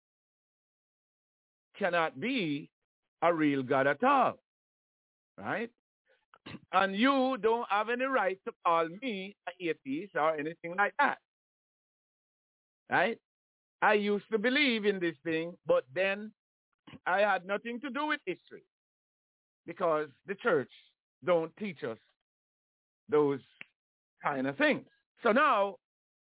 cannot be a real God at all, right? And you don't have any right to call me an atheist or anything like that, right? I used to believe in this thing, but then I had nothing to do with history because the church don't teach us those kind of things. So now,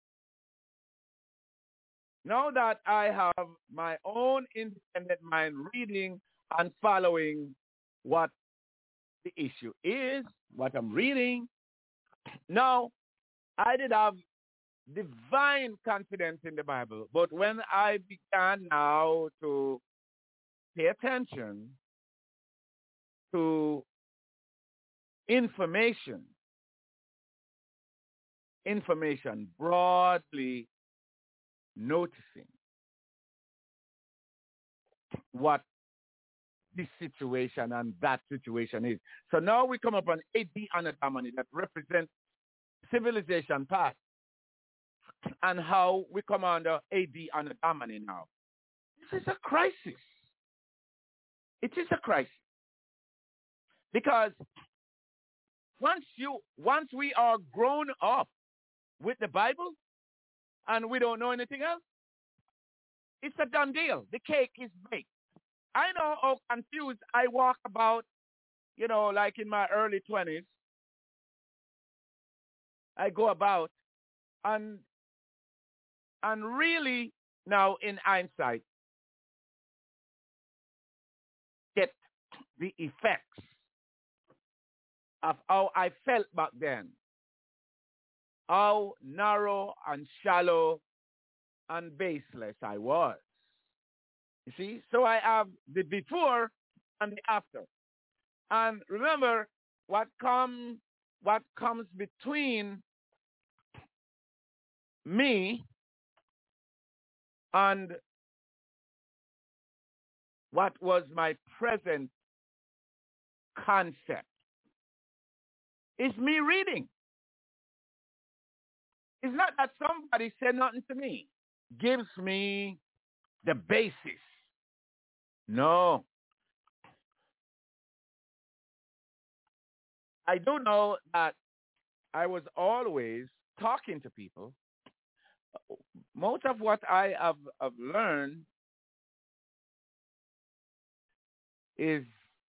now that I have my own independent mind reading and following what the issue is, what I'm reading, now I did have divine confidence in the Bible. But when I began now to pay attention to information, information broadly noticing what this situation and that situation is. So now we come upon A D Anno-Domini that represents civilization past and how we come under A D Anno-Domini now. This is a crisis. It is a crisis. Because once you once we are grown up with the Bible and we don't know anything else, it's a done deal. The cake is baked. I know how confused I walk about, you know, like in my early twenties. I go about and and really now in hindsight get the effects of how I felt back then. How narrow and shallow and baseless I was. You see? So I have the before and the after. And remember what come what comes between me and what was my present concept is me reading. It's not that somebody said nothing to me, gives me the basis. No. I do know that I was always talking to people. Most of what I have, have learned is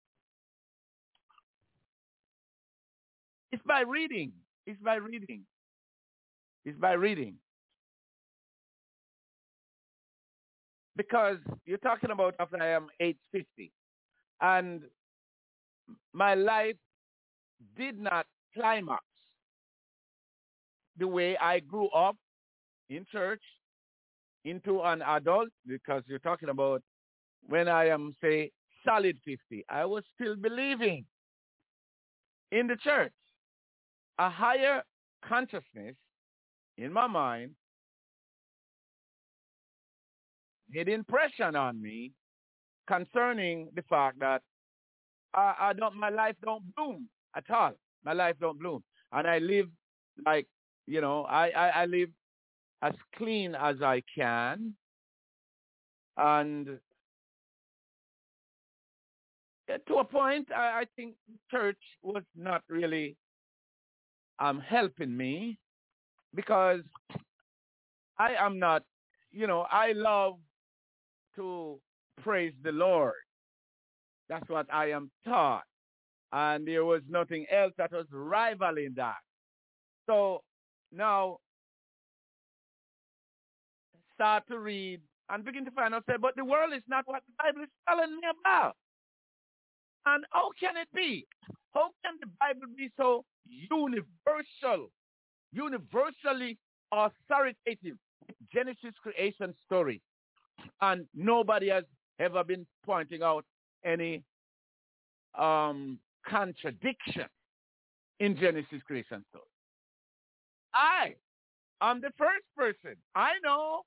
it's by reading. It's by reading. It's by reading. Because you're talking about after I am age fifty. And my life did not climax the way I grew up in church into an adult, because you're talking about when I am, say, solid fifty. I was still believing in the church. A higher consciousness in my mind made impression on me concerning the fact that I, I don't, my life don't bloom at all. My life don't bloom. And I live like, you know, I, I, I live as clean as I can. And to a point, I, I think church was not really um, helping me, because I am not, you know, I love to praise the Lord. That's what I am taught. And there was nothing else that was rivaling that. So now, start to read and begin to find out, say, but the world is not what the Bible is telling me about. And how can it be? How can the Bible be so universal, universally authoritative? Genesis creation story. And nobody has ever been pointing out any um, contradiction in Genesis creation story. I I'm the first person I know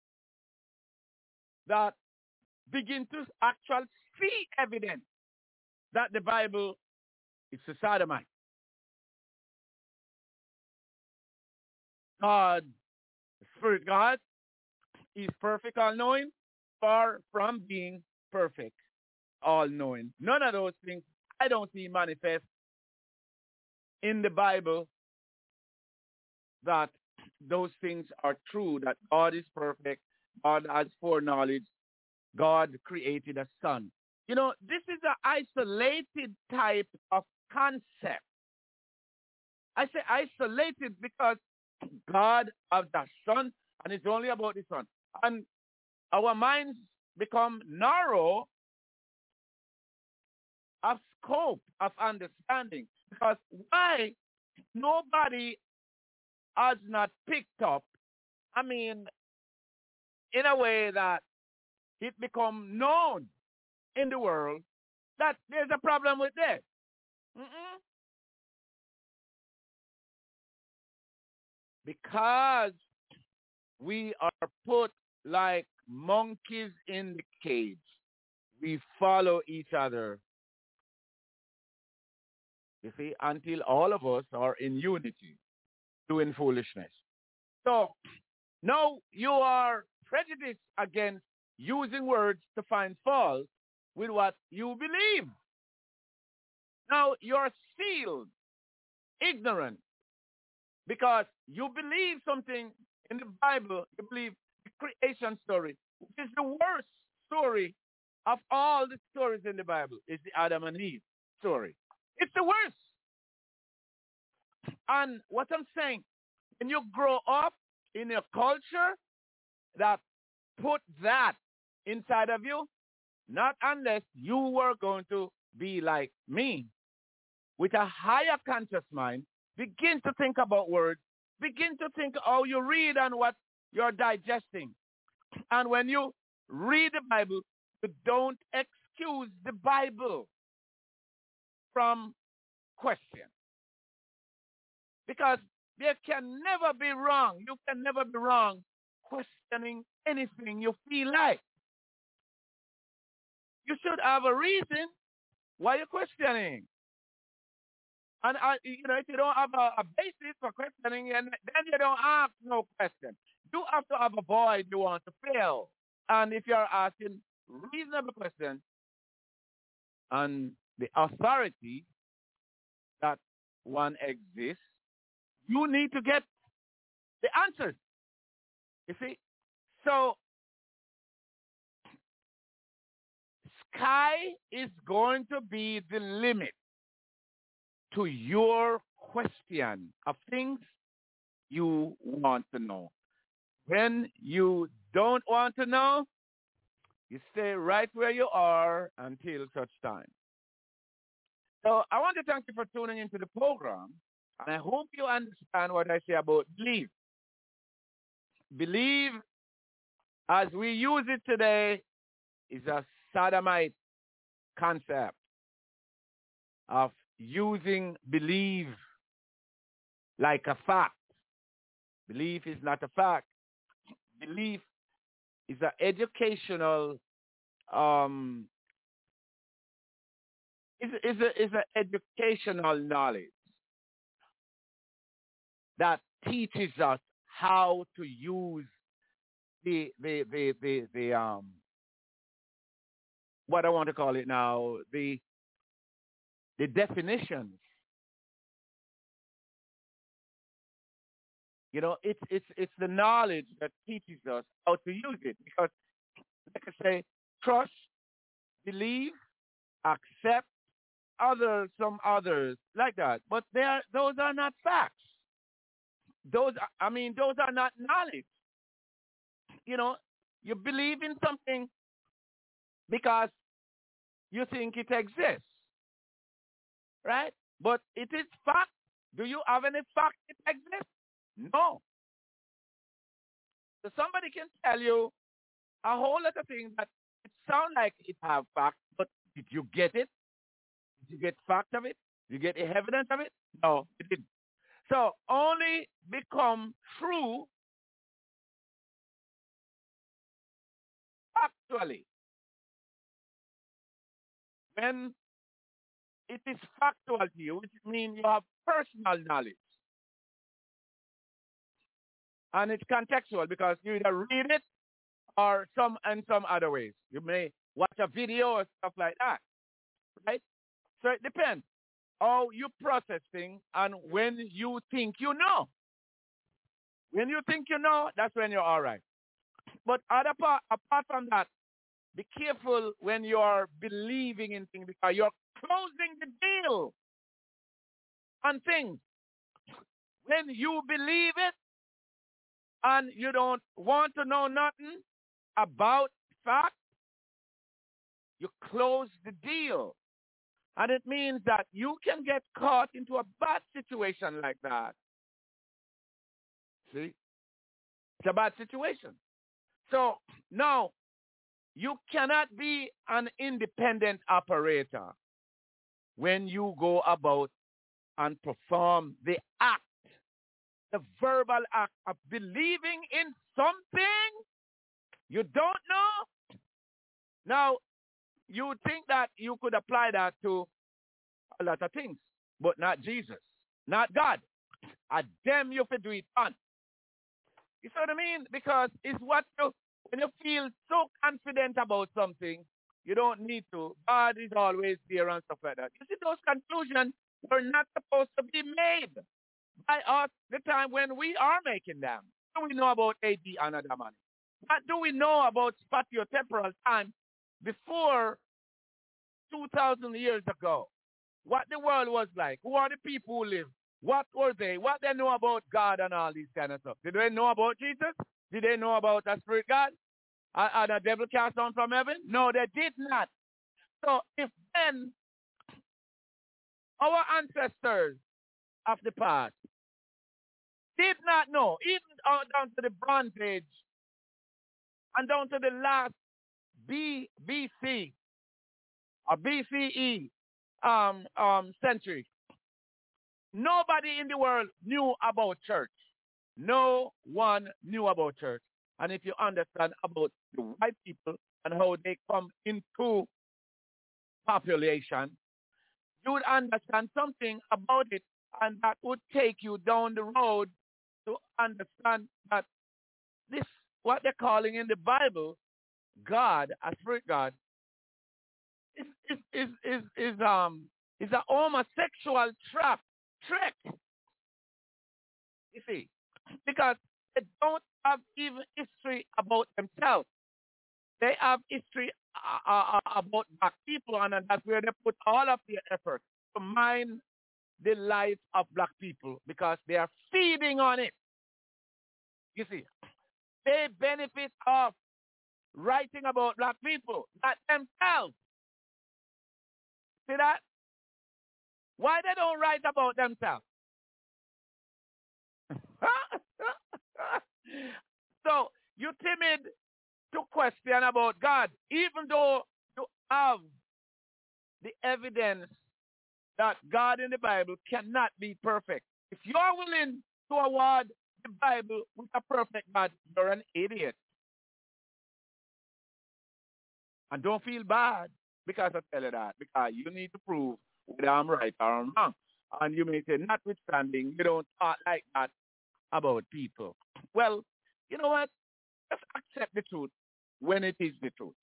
that begin to actually see evidence that the Bible is a sodomite. God, the Spirit God, is perfect all-knowing, far from being perfect all-knowing. None of those things I don't see manifest in the Bible that those things are true, that God is perfect, God has foreknowledge, God created a son. You know, this is an isolated type of concept. I say isolated because God has the son, and it's only about the son. And our minds become narrow of scope of understanding. Because why nobody has not picked up, I mean, in a way that it become known in the world that there's a problem with this. Mm-mm. Because we are put like monkeys in the cage. We follow each other. You see, until all of us are in unity, doing foolishness. So now you are prejudiced against using words to find fault with what you believe. Now you're sealed, ignorant, because you believe something in the Bible. You believe the creation story, which is the worst story of all the stories in the Bible, is the Adam and Eve story. It's the worst. And what I'm saying, when you grow up in a culture that put that inside of you, not unless you were going to be like me, with a higher conscious mind, begin to think about words, begin to think how you read and what you're digesting. And when you read the Bible, you don't excuse the Bible from question. Because there can never be wrong. You can never be wrong questioning anything you feel like. You should have a reason why you're questioning. And, uh, you know, if you don't have a, a basis for questioning, and then you don't ask no question. You have to have a void you want to fill. And if you're asking reasonable questions on the authority that one exists, you need to get the answers. You see? So, sky is going to be the limit to your question of things you want to know. When you don't want to know, you stay right where you are until such time. So I want to thank you for tuning into the program, and I hope you understand what I say about belief. Believe, as we use it today, is a sodomite concept of using belief like a fact. Belief is not a fact. Belief is an educational, um, is is a is an educational knowledge that teaches us how to use the the the the, the um what I want to call it now, the the definitions. You know, it's it's it's the knowledge that teaches us how to use it. Because, like I say, trust, believe, accept, others, some others, like that. But they are, those are not facts. Those, are, I mean, those are not knowledge. You know, you believe in something because you think it exists, right? But it is fact. Do you have any fact it exists? No. So somebody can tell you a whole lot of things that it sound like it have fact, but did you get it? Did you get fact of it? Did you get evidence of it? No, you didn't. So only become true factually when it is factual to you, which means you have personal knowledge. And it's contextual because you either read it or some in some other ways. You may watch a video or stuff like that, right? So it depends how you process things and when you think you know. When you think you know, that's when you're all right. But other part, apart from that, be careful when you're believing in things because you're closing the deal on things. When you believe it and you don't want to know nothing about fact, you close the deal. And it means that you can get caught into a bad situation like that. See? It's a bad situation. So now, you cannot be an independent operator when you go about and perform the act, the verbal act of believing in something you don't know. Now, you think that you could apply that to a lot of things, but not Jesus, not God. I damn you for do it on. You see what I mean? Because it's what you, when you feel so confident about something, you don't need to. God is always there and stuff like that. You see, those conclusions were not supposed to be made by us the time when we are making them. What do we know about A D and other money? What do we know about spatiotemporal time before two thousand years ago? What the world was like? Who are the people who live? What were they? What they know about God and all these kind of stuff? Did they know about Jesus? Did they know about a spirit God? Are, are the devil cast down from heaven? No, they did not. So if then our ancestors of the past did not know, even down to the Bronze Age and down to the last B, BC or B C E um, um, century, nobody in the world knew about church. No one knew about church. And if you understand about the white people and how they come into population, you would understand something about it, and that would take you down the road to understand that this, what they're calling in the Bible, God, a spirit God, is is is is, is um is a homosexual trap trick. You see, because they don't have even history about themselves. They have history uh, uh, about black people, and that's where they put all of their effort to mine the life of black people because they are feeding on it. You see, they benefit off writing about black people, not themselves. See that? Why they don't write about themselves? So you're timid to question about God, even though you have the evidence that God in the Bible cannot be perfect. If you're willing to award the Bible with a perfect God, you're an idiot. And don't feel bad because I tell you that, because you need to prove whether I'm right or I'm wrong. And you may say, notwithstanding, you don't talk like that about people. Well, you know what? Just accept the truth when it is the truth.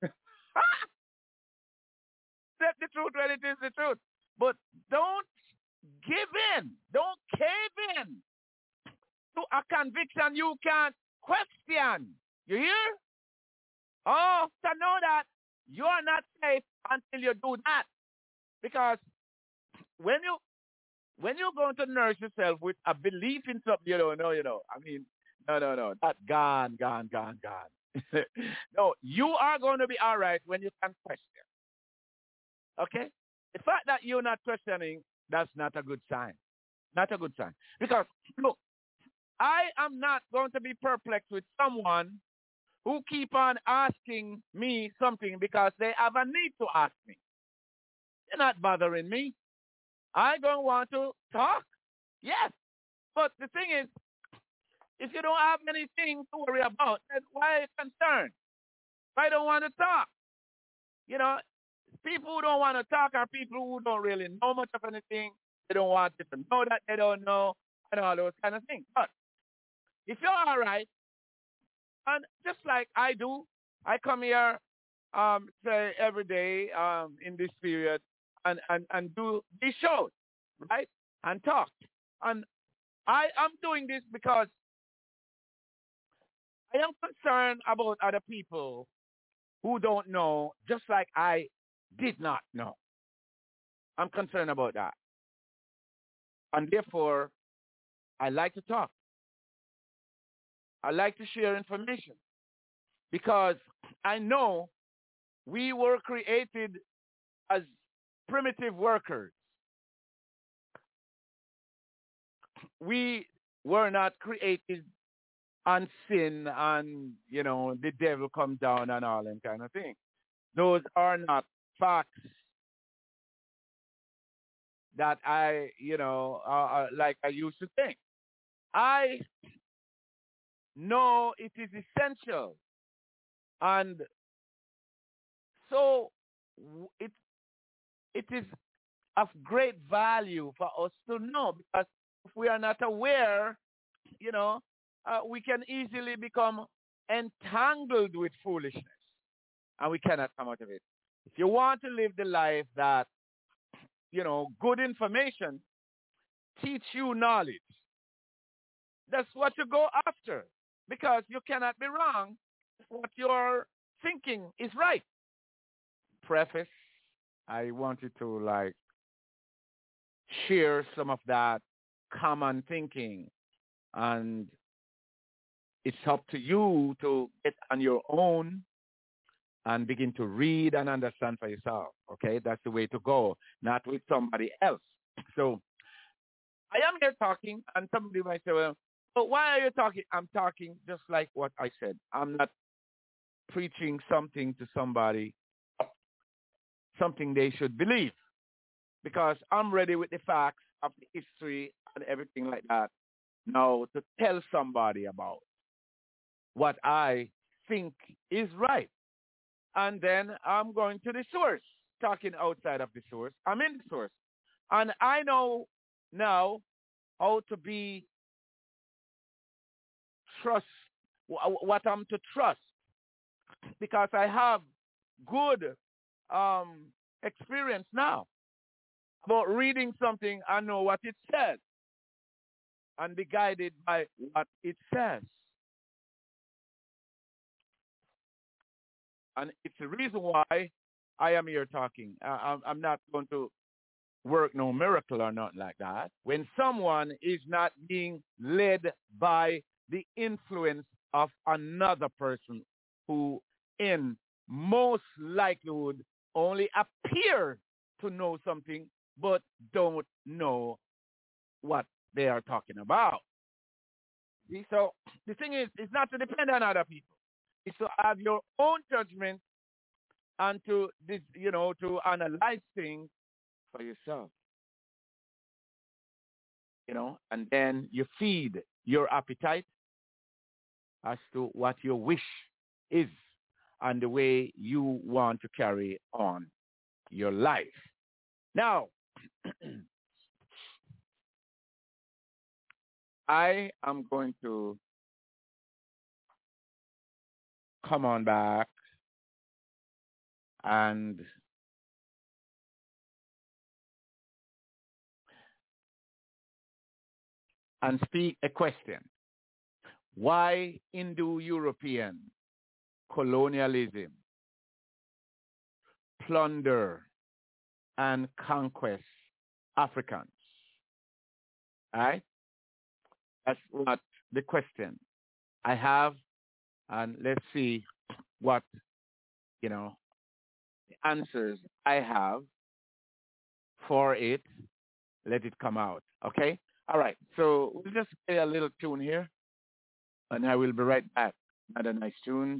Accept the truth when it is the truth. But don't give in. Don't cave in to a conviction you can't question. You hear? Oh, to know that you're not safe until you do that. Because when you when you're going to nurse yourself with a belief in something you don't know, you know, I mean, no, no, no, that's gone, gone, gone, gone. No, you are going to be all right when you can question. Okay? The fact that you're not questioning, that's not a good sign. Not a good sign. Because, look, I am not going to be perplexed with someone who keep on asking me something because they have a need to ask me. They're not bothering me. I don't want to talk. Yes, But the thing is, if you don't have anything to worry about, then why are you concerned? Why don't want to talk? You know, people who don't want to talk are people who don't really know much of anything. They don't want you to know that they don't know, and all those kind of things. But if you're all right, and just like I do, I come here, um, say every day um, in this period, and, and, and do these shows, right? And talk. And I am doing this because I am concerned about other people who don't know, just like I did not know. I'm concerned about that. And therefore, I like to talk. I like to share information because I know we were created as primitive workers. We were not created on sin and, you know, the devil come down and all that kind of thing. Those are not facts that I, you know, uh, like I used to think. I know it is essential. And so it, it is of great value for us to know, because if we are not aware, you know, uh, we can easily become entangled with foolishness, and we cannot come out of it. If you want to live the life that, you know, good information teach you knowledge, that's what you go after, because you cannot be wrong if what you're thinking is right. Preface, I wanted to like share some of that common thinking, and it's up to you to get on your own and begin to read and understand for yourself. Okay, that's the way to go, not with somebody else. So I am here talking, and somebody might say, well, but why are you talking? I'm talking just like what I said. I'm not preaching something to somebody, something they should believe, because I'm ready with the facts of the history and everything like that now to tell somebody about what I think is right. And then I'm going to the source, talking outside of the source. I'm in the source. And I know now how to be trust, what I'm to trust, because I have good um, experience now about reading something. I know what it says and be guided by what it says. And it's the reason why I am here talking. I, I'm not going to work no miracle or nothing like that. When someone is not being led by the influence of another person who in most likelihood only appear to know something but don't know what they are talking about. See? So the thing is, it's not to depend on other people. It's to have your own judgment and to, this, you know, to analyze things for yourself. You know, and then you feed your appetite as to what your wish is and the way you want to carry on your life. Now, I am going to come on back and and speak a question. Why Indo-European colonialism, plunder, and conquest Africans? All right? That's what the question I have, and let's see what, you know, the answers I have for it. Let it come out, okay? All right, so we'll just play a little tune here, and I will be right back. Another nice tune.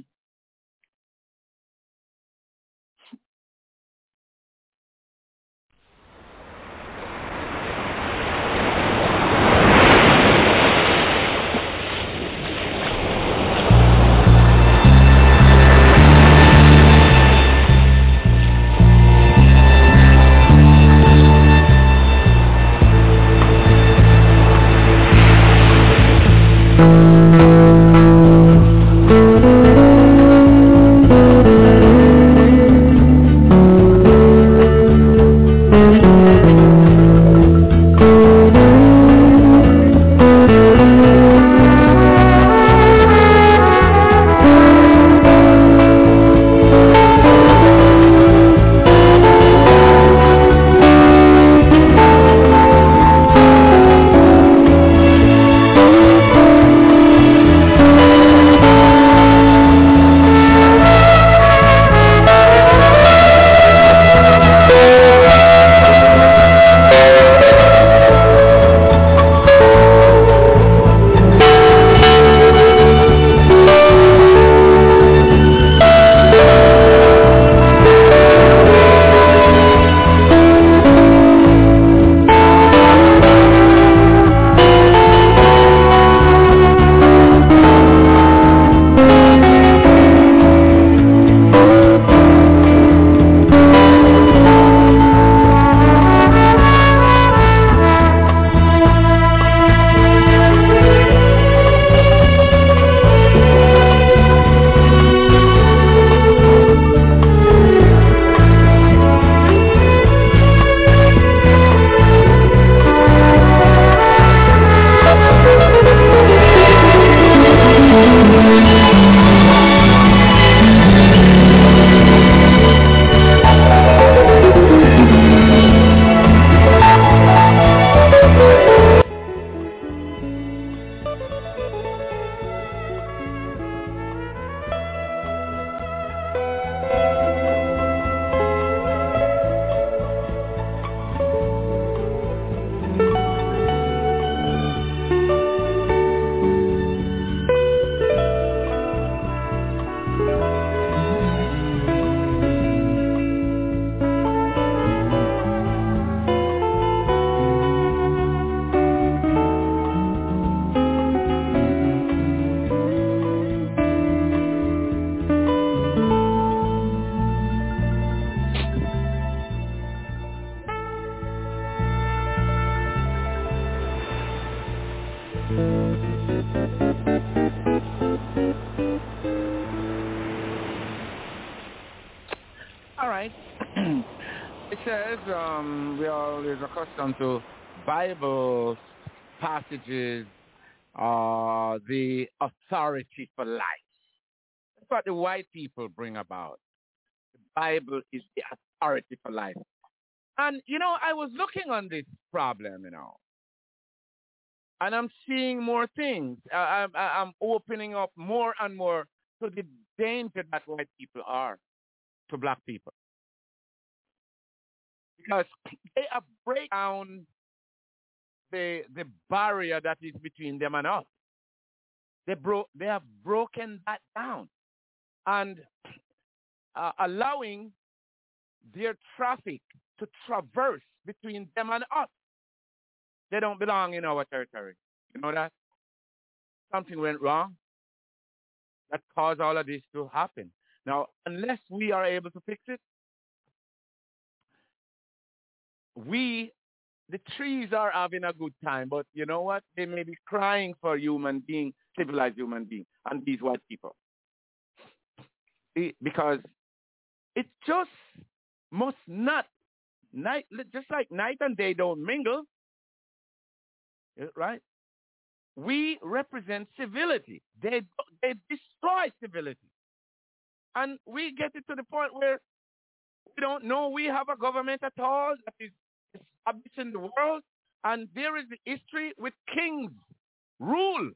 All right. It says um, we are always accustomed to Bible passages, uh, the authority for life. That's what the white people bring about. The Bible is the authority for life. And, you know, I was looking on this problem, you know, and I'm seeing more things. I, I, I'm opening up more and more to the danger that white people are to black people. Because they have break down the, the barrier that is between them and us. They, bro- they have broken that down and uh, allowing their traffic to traverse between them and us. They don't belong in our territory. You know that? Something went wrong that caused all of this to happen. Now, unless we are able to fix it, we, the trees are having a good time, but you know what? They may be crying for human being, civilized human being, and these white people. Because it just must not, night, just like night and day don't mingle, right? We represent civility. They, they destroy civility. And we get it to the point where we don't know we have a government at all that is established in the world. And there is the history with kings rule.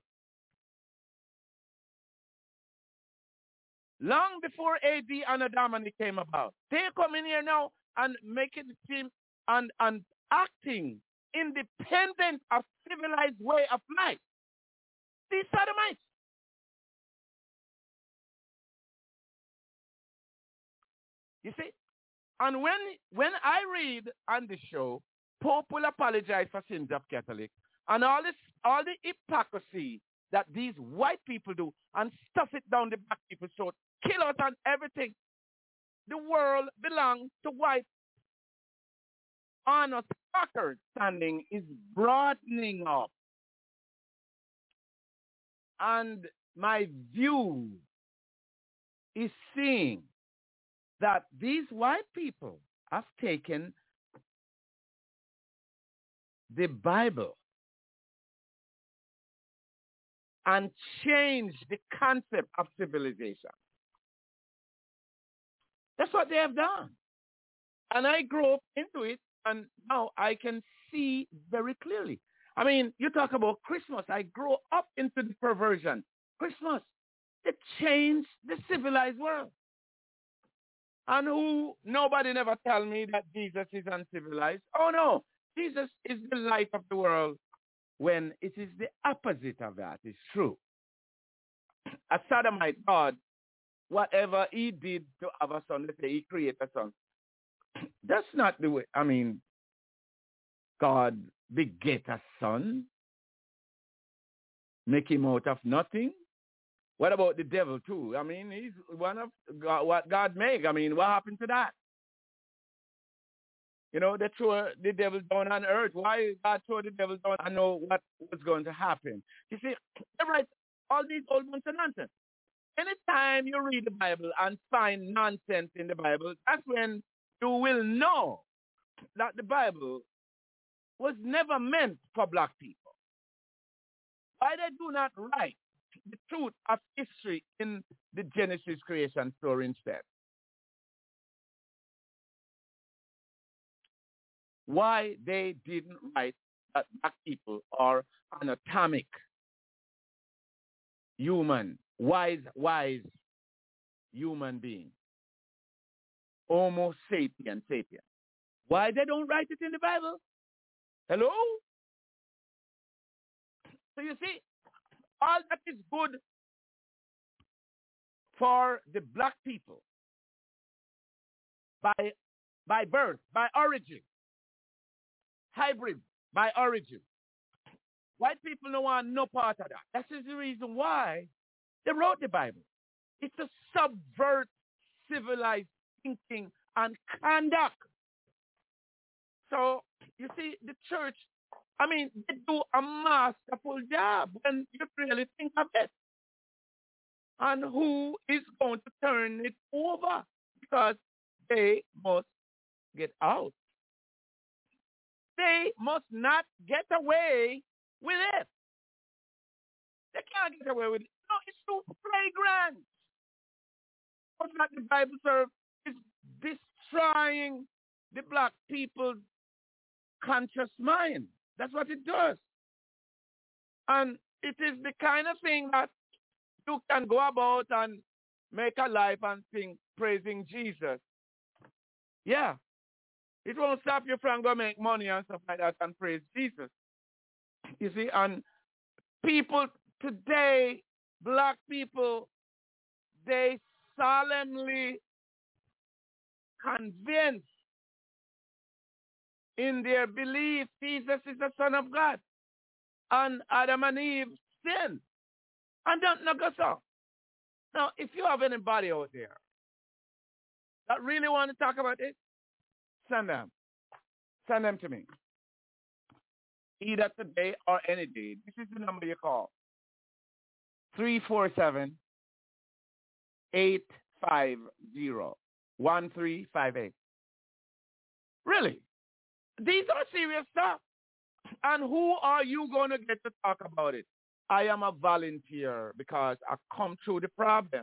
Long before A D Anno Domini came about. They come in here now and make it seem and, and acting independent of civilized way of life. These sodomites. You see? And when when I read on the show, Pope will apologize for sins of Catholics and all this all the hypocrisy that these white people do and stuff it down the black people's throat, kill us and everything. The world belongs to white. Honest understanding is broadening up. And my view is seeing that these white people have taken the Bible and changed the concept of civilization. That's what they have done. And I grew up into it, and now I can see very clearly. I mean, you talk about Christmas. I grew up into the perversion. Christmas, it changed the civilized world. And who, nobody never tell me that Jesus is uncivilized. Oh, no. Jesus is the light of the world when it is the opposite of that. It's true. A sodomite God, whatever he did to have a son, let's say he created a son, that's not the way. I mean, God beget a son, make him out of nothing. What about the devil too? I mean, he's one of God, what God made. I mean, what happened to that? You know, they threw the devil down on earth. Why God threw the devil down? I know what was going to happen. You see, they write all these old bunch of nonsense. Anytime you read the Bible and find nonsense in the Bible, that's when you will know that the Bible was never meant for black people. Why they do not write the truth of history in the Genesis creation story instead? Why they didn't write that black people are anatomic, human, wise, wise human being. Homo sapien, sapien. Why they don't write it in the Bible? Hello? So you see, all that is good for the black people by, by birth, by origin, hybrid by origin. White people don't want no part of that. That is the reason why they wrote the Bible. It's to subvert civilized thinking and conduct. So, you see, the church, I mean, they do a masterful job when you really think of it. And who is going to turn it over? Because they must get out. They must not get away with it. They can't get away with it. No, it's too flagrant. What's that the Bible serves is destroying the black people's conscious mind. That's what it does. And it is the kind of thing that you can go about and make a life and think praising Jesus. Yeah. It won't stop you from going to make money and stuff like that and praise Jesus. You see, and people today, black people, they solemnly convinced in their belief Jesus is the Son of God. And Adam and Eve sinned. And don't know go so. Now, if you have anybody out there that really want to talk about it, send them. Send them to me. Either today or any day. This is the number you call. three four seven, eight five zero, one three five eight. Really? These are serious stuff. And who are you going to get to talk about it? I am a volunteer because I come through the problem.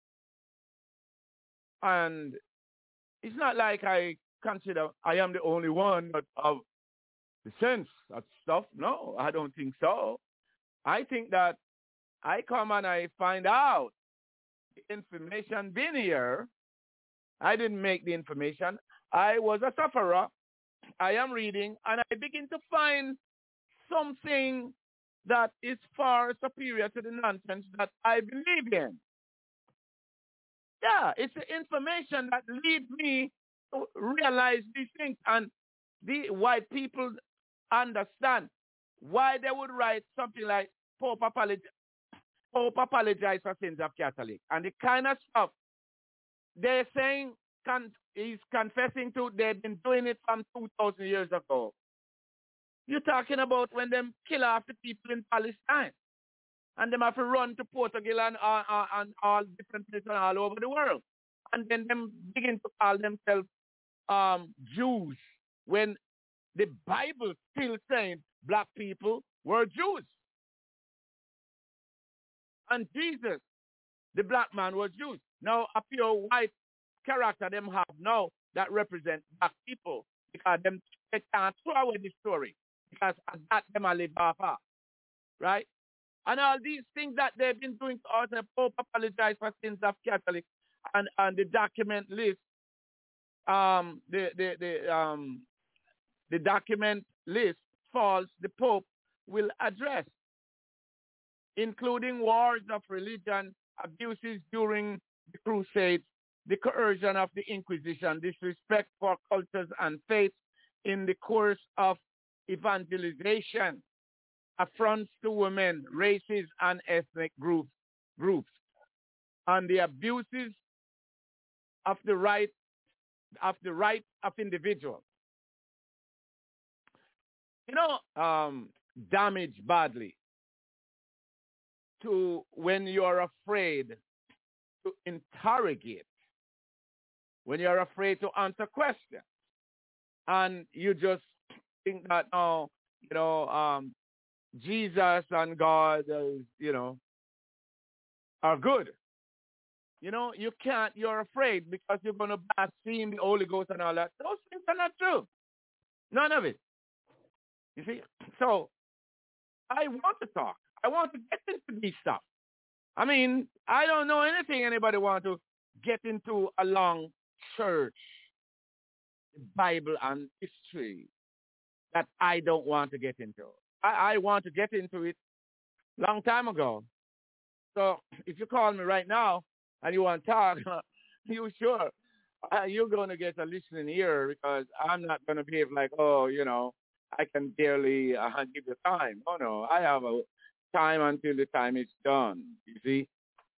And it's not like I consider I am the only one that of the sense of stuff. No, I don't think so. I think that I come and I find out the information been here. I didn't make the information. I was a sufferer. I am reading, and I begin to find something that is far superior to the nonsense that I believe in. Yeah, it's the information that leads me to realize these things, and the white people understand why they would write something like Pope apologize, Pope apologize for sins of Catholic, and the kind of stuff they're saying con- is confessing to. They've been doing it from two thousand years ago. You're talking about when them kill off the people in Palestine, and them have to run to Portugal and, uh, uh, and all different places all over the world, and then them begin to call themselves um, Jews when the Bible still saying black people were Jews, and Jesus, the black man, was Jews. Now a pure white character them have now that represent black people because them they can't throw away the story. Because that them are live off, right? And all these things that they've been doing to us, the Pope apologize for sins of Catholic, and, and the document list, um, the the the um the document list falls the Pope will address, including wars of religion, abuses during the Crusades, the coercion of the Inquisition, disrespect for cultures and faiths in the course of evangelization, affronts to women, races, and ethnic groups, groups, and the abuses of the right of the rights of individuals. You know, um, damage badly to when you're afraid to interrogate, when you're afraid to answer questions, and you just think that, oh, you know, um, Jesus and God, uh, you know, are good. You know, you can't, you're afraid because you're going to blaspheme the Holy Ghost and all that. Those things are not true. None of it. You see? So, I want to talk. I want to get into these stuff. I mean, I don't know anything anybody want to get into along church, Bible, and history that I don't want to get into. I, I want to get into it long time ago. So if you call me right now and you want to talk, you sure uh, you're going to get a listening ear because I'm not going to behave like, oh, you know, I can barely uh, give you time. Oh, no, I have a time until the time is done, you see.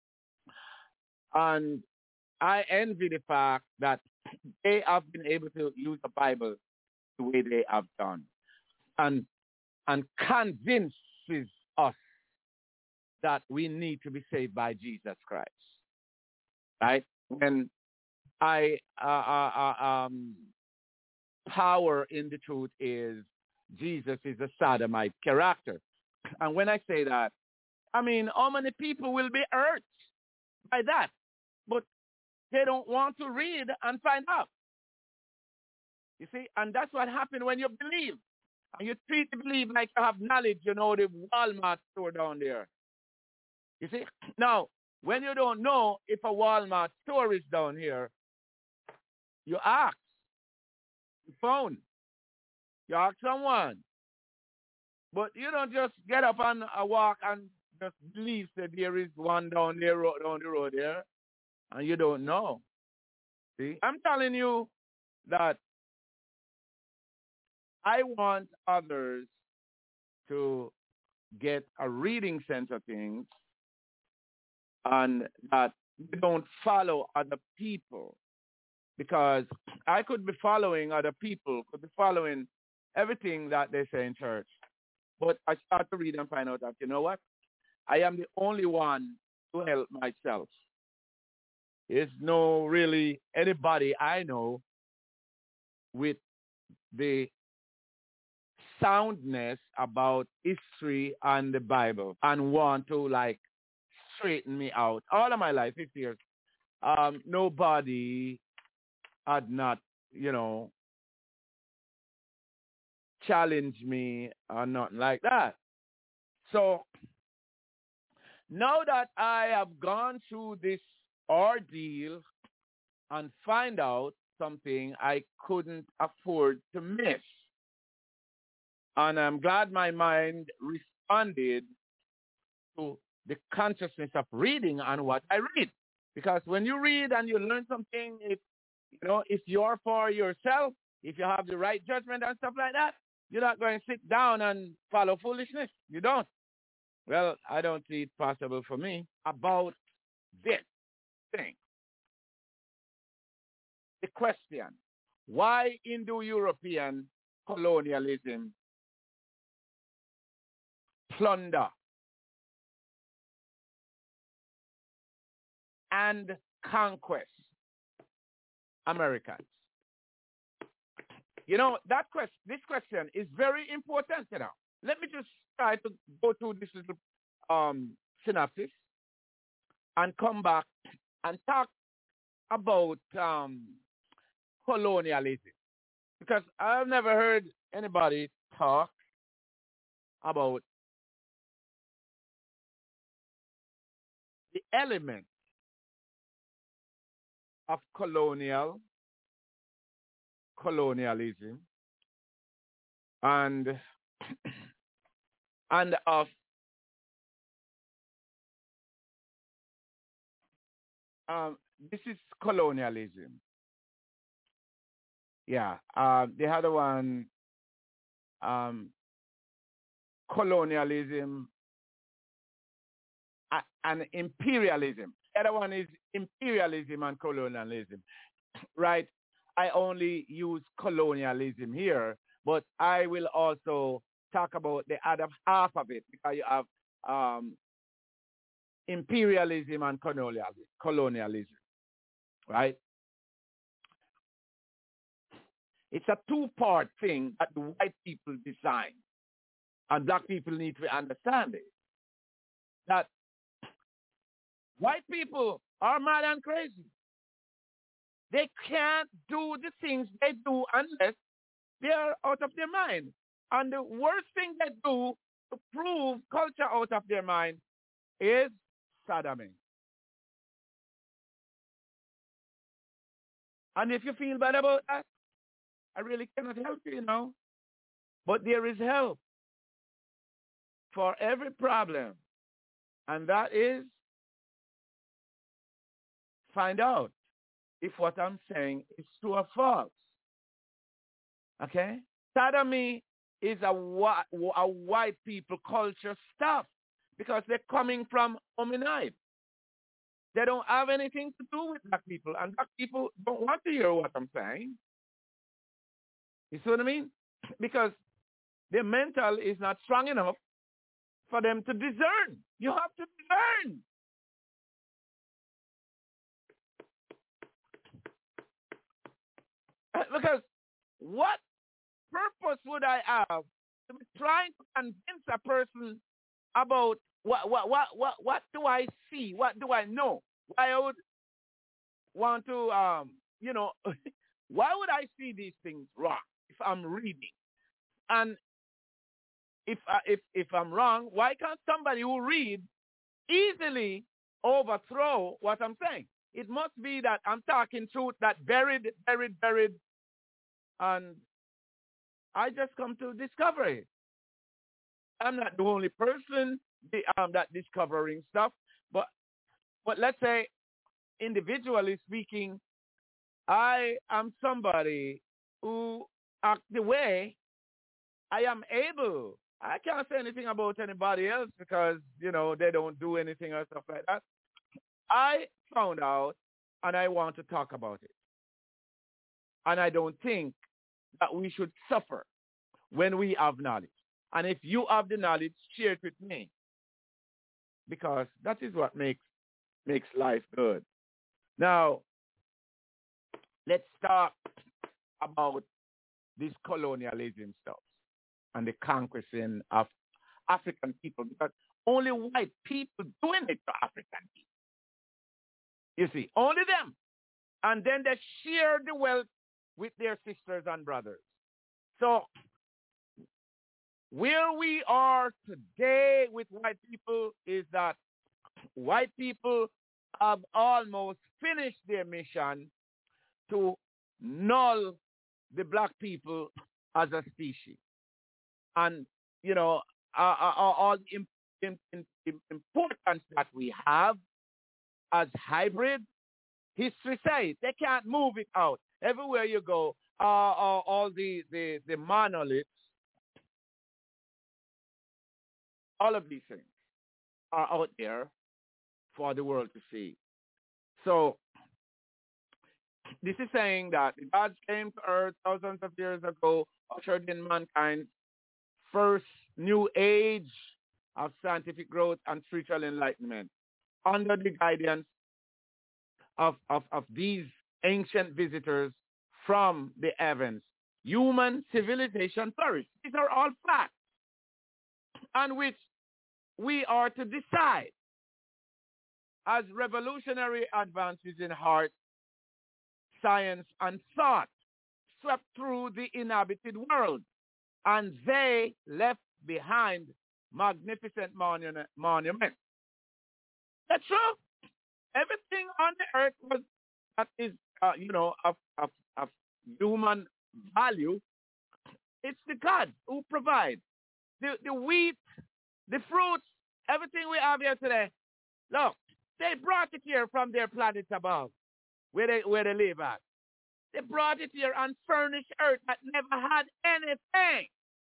And I envy the fact that they have been able to use the Bible the way they have done, and and convinces us that we need to be saved by Jesus Christ, right? When I uh, uh, uh, um, power in the truth is Jesus is a sodomite character. And when I say that, I mean, how many people will be hurt by that? But they don't want to read and find out. You see, and that's what happened when you believe. And you treat the belief like you have knowledge, you know, the Walmart store down there. You see? Now, when you don't know if a Walmart store is down here, you ask. You phone. You ask someone. But you don't just get up on a walk and just believe that there is one down there, down the road there, and you don't know. See? I'm telling you that I want others to get a reading sense of things and that we don't follow other people, because I could be following other people, could be following everything that they say in church. But I start to read and find out that, you know what? I am the only one to help myself. There's no really anybody I know with the soundness about history and the Bible and want to like straighten me out. All of my life, fifty years, um, nobody had not, you know, challenged me or nothing like that. So now that I have gone through this ordeal and find out something I couldn't afford to miss, and I'm glad my mind responded to the consciousness of reading and what I read. Because when you read and you learn something, if you know, if you're for yourself, if you have the right judgment and stuff like that, you're not going to sit down and follow foolishness. You don't. Well, I don't see it possible for me about this thing. The question, why Indo-European colonialism plunder and conquest Americans? You know, that question, this question is very important, you know. Let me just try to go through this little um, synopsis and come back and talk about um, colonialism. Because I've never heard anybody talk about the element of colonial colonialism and and of um, this is colonialism. Yeah, uh, the other one, um, colonialism uh, and imperialism. The other one is imperialism and colonialism, right? I only use colonialism here, but I will also talk about the other half of it, because you have um, imperialism and colonialism, colonialism, right? It's a two-part thing that the white people design, and black people need to understand it. That white people are mad and crazy. They can't do the things they do unless they are out of their mind. And the worst thing they do to prove culture out of their mind is sodomy. And if you feel bad about that, I really cannot help you, you know. But there is help for every problem. And that is find out if what I'm saying is true or false. Okay? Sodomy is a, whi- a white people culture stuff because they're coming from hominoid. They don't have anything to do with black people, and black people don't want to hear what I'm saying. You see what I mean? Because their mental is not strong enough for them to discern. You have to discern. Because what purpose would I have to be trying to convince a person about what what what what what do I see? What do I know? Why I would want to um you know why would I see these things wrong if I'm reading? And if uh, if if I'm wrong, why can't somebody who read easily overthrow what I'm saying? It must be that I'm talking truth that buried, buried, buried, and I just come to discover it. I'm not the only person the, um, that discovering stuff, but but let's say individually speaking, I am somebody who act the way I am able. I can't say anything about anybody else because, you know, they don't do anything or stuff like that. I found out and I want to talk about it. And I don't think that we should suffer when we have knowledge. And if you have the knowledge, share it with me. Because that is what makes makes life good. Now, let's talk about this colonialism stuff and the conquering of African people, because only white people doing it to African people. You see, only them. And then they share the wealth with their sisters and brothers. So where we are today with white people is that white people have almost finished their mission to null the black people as a species. And, you know, uh, uh, all the imp- imp- imp- importance that we have as hybrid, history says they can't move it out. Everywhere you go, uh, uh, all the, the, the monoliths, all of these things are out there for the world to see. So this is saying that God came to earth thousands of years ago, ushered in mankind's first new age of scientific growth and spiritual enlightenment under the guidance of, of, of these ancient visitors from the heavens. Human civilization flourished. These are all facts on which we are to decide as revolutionary advances in art, science, and thought swept through the inhabited world, and they left behind magnificent monu- monuments. That's true. Everything on the earth was that is, uh, you know, of, of, of human value. It's the God who provides the the wheat, the fruits, everything we have here today. Look, they brought it here from their planet above, where they where they live at. They brought it here and furnished earth that never had anything.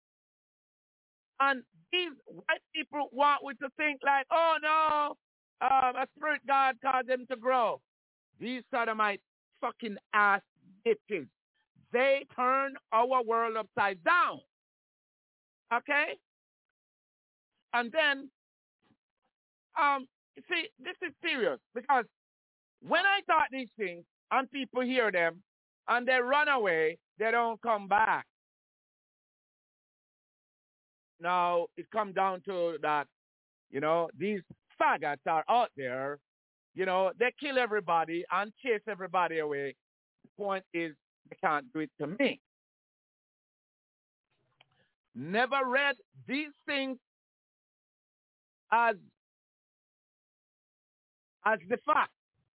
And these white people want we to think like, oh no, um, a spirit God caused them to grow. These sodomite fucking ass bitches. They turn our world upside down. Okay? And then, um, see, this is serious because when I thought these things and people hear them and they run away, they don't come back. Now, it comes down to that, you know, these faggots are out there, you know, they kill everybody and chase everybody away. The point is, they can't do it to me. Never read these things as, as the fact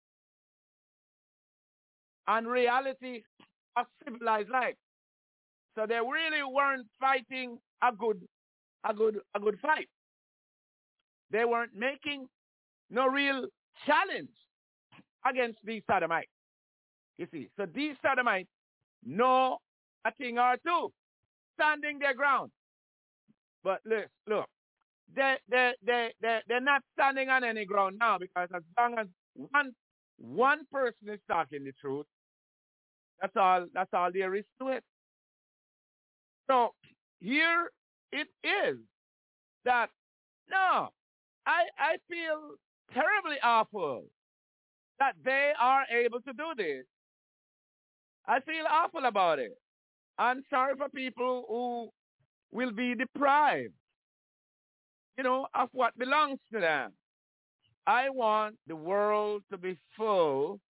and reality of civilized life. So they really weren't fighting a good, a good, a good fight. They weren't making no real challenge against these sodomites. You see, so these sodomites know a thing or two, standing their ground. But look, look, they they they they they're not standing on any ground now because as long as one one person is talking the truth, that's all that's all there is to it. So here it is that no, I I feel terribly awful that they are able to do this. I feel awful about it. I'm sorry for people who will be deprived, you know, of what belongs to them. I want the world to be full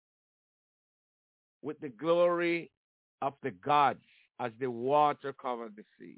with the glory of the gods as the water covered the sea.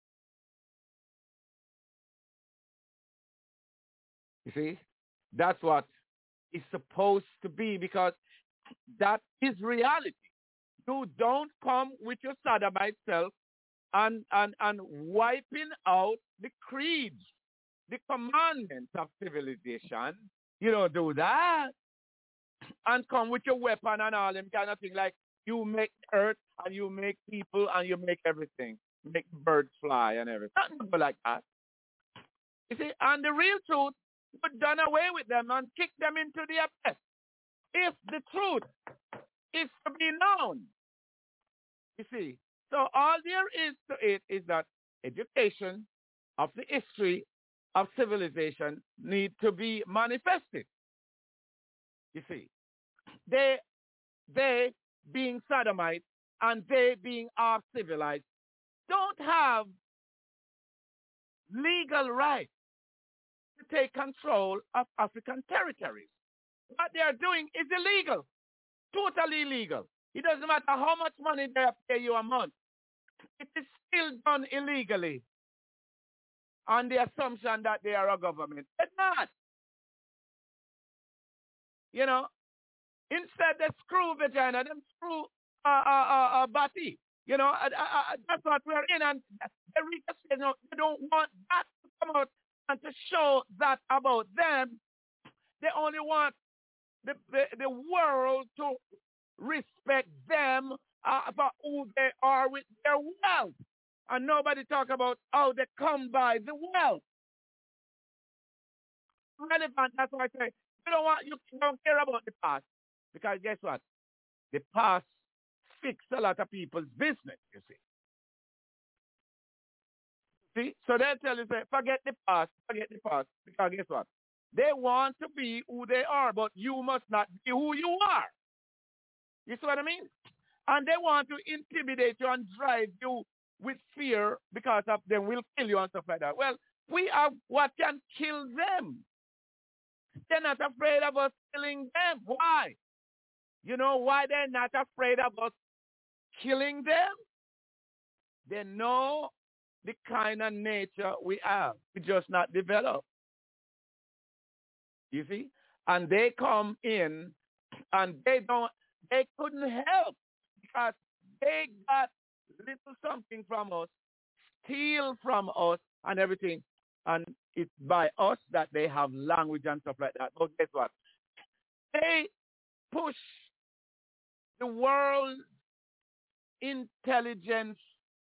You see? That's what it's supposed to be, because that is reality. You don't come with your sodomite self and, and, and wiping out the creeds, the commandments of civilization. You don't do that. And come with your weapon and all them kind of thing, like you make earth and you make people and you make everything. Make birds fly and everything. Nothing like that. You see, and the real truth, would done away with them and kick them into the abyss. If the truth is to be known. You see, so all there is to it is that education of the history of civilization need to be manifested. You see, they, they being sodomites and they being half civilized don't have legal right to take control of African territories. What they are doing is illegal, totally illegal. It doesn't matter how much money they pay you a month. It is still done illegally on the assumption that they are a government. They're not. You know, instead they screw vagina, them screw uh, uh, uh, uh, body. You know, uh, uh, that's what we're in. And they, you know, they don't want that to come out and to show that about them. They only want the, the, the world to respect them uh, for who they are with their wealth. And nobody talk about how they come by the wealth. Relevant, that's why I say, you don't want, you don't care about the past. Because guess what? The past fixed a lot of people's business, you see. See? So they tell you, say, forget the past, forget the past. Because guess what? They want to be who they are, but you must not be who you are. You see what I mean? And they want to intimidate you and drive you with fear because of them will kill you and stuff like that. Well, we are what can kill them. They're not afraid of us killing them. Why? You know why they're not afraid of us killing them? They know the kind of nature we have. We just not developed. You see? And they come in and they don't, they couldn't help because they got little something from us, steal from us and everything. And it's by us that they have language and stuff like that. But guess what? They push the world's intelligence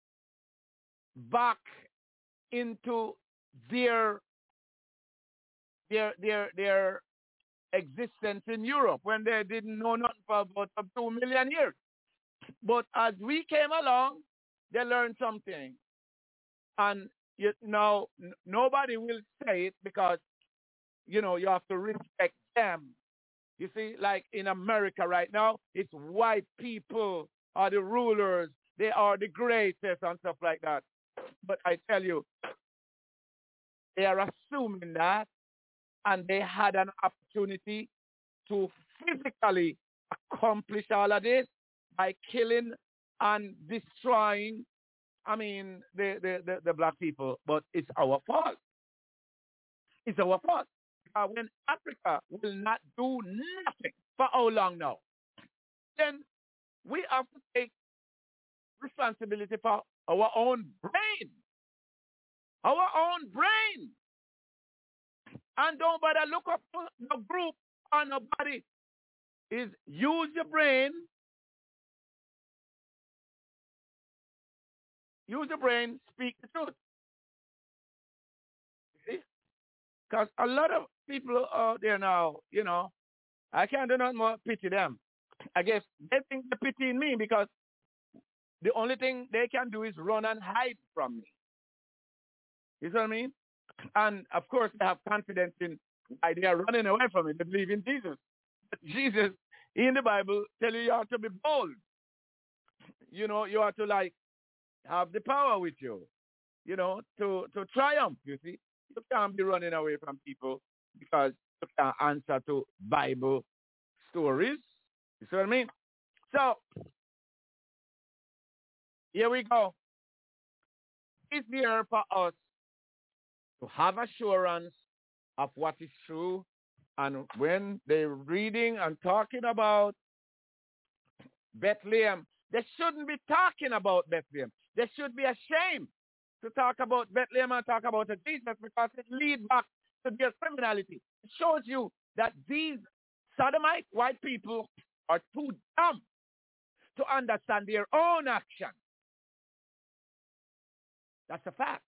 back into their their their their existence in Europe when they didn't know nothing for about two million years. But as we came along, they learned something. And you know, n- nobody will say it because, you know, you have to respect them. You see, like in America right now, it's white people are the rulers. They are the greatest and stuff like that. But I tell you, they are assuming that, and they had an opportunity to physically accomplish all of this by killing and destroying, I mean, the, the, the, the black people. But it's our fault. It's our fault. Uh, when Africa will not do nothing for how long now, then we have to take responsibility for our own brain. Our own brain. And don't bother look up to the group or nobody. Is use your brain. Use your brain, speak the truth. See? Because a lot of people out there now, you know, I can't do nothing more pity them. I guess they think they're pitying me because the only thing they can do is run and hide from me. You see what I mean? And of course, they have confidence in why they are running away from it. They believe in Jesus. But Jesus, in the Bible, tell you you have to be bold. you know, you have to like have the power with you, you know, to, to triumph, you see. You can't be running away from people because you can't answer to Bible stories. You see what I mean? So, here we go. It's here for us to have assurance of what is true. And when they're reading and talking about Bethlehem, they shouldn't be talking about Bethlehem. They should be ashamed to talk about Bethlehem and talk about Jesus because it leads back to their criminality. It shows you that these sodomite white people are too dumb to understand their own action. That's a fact.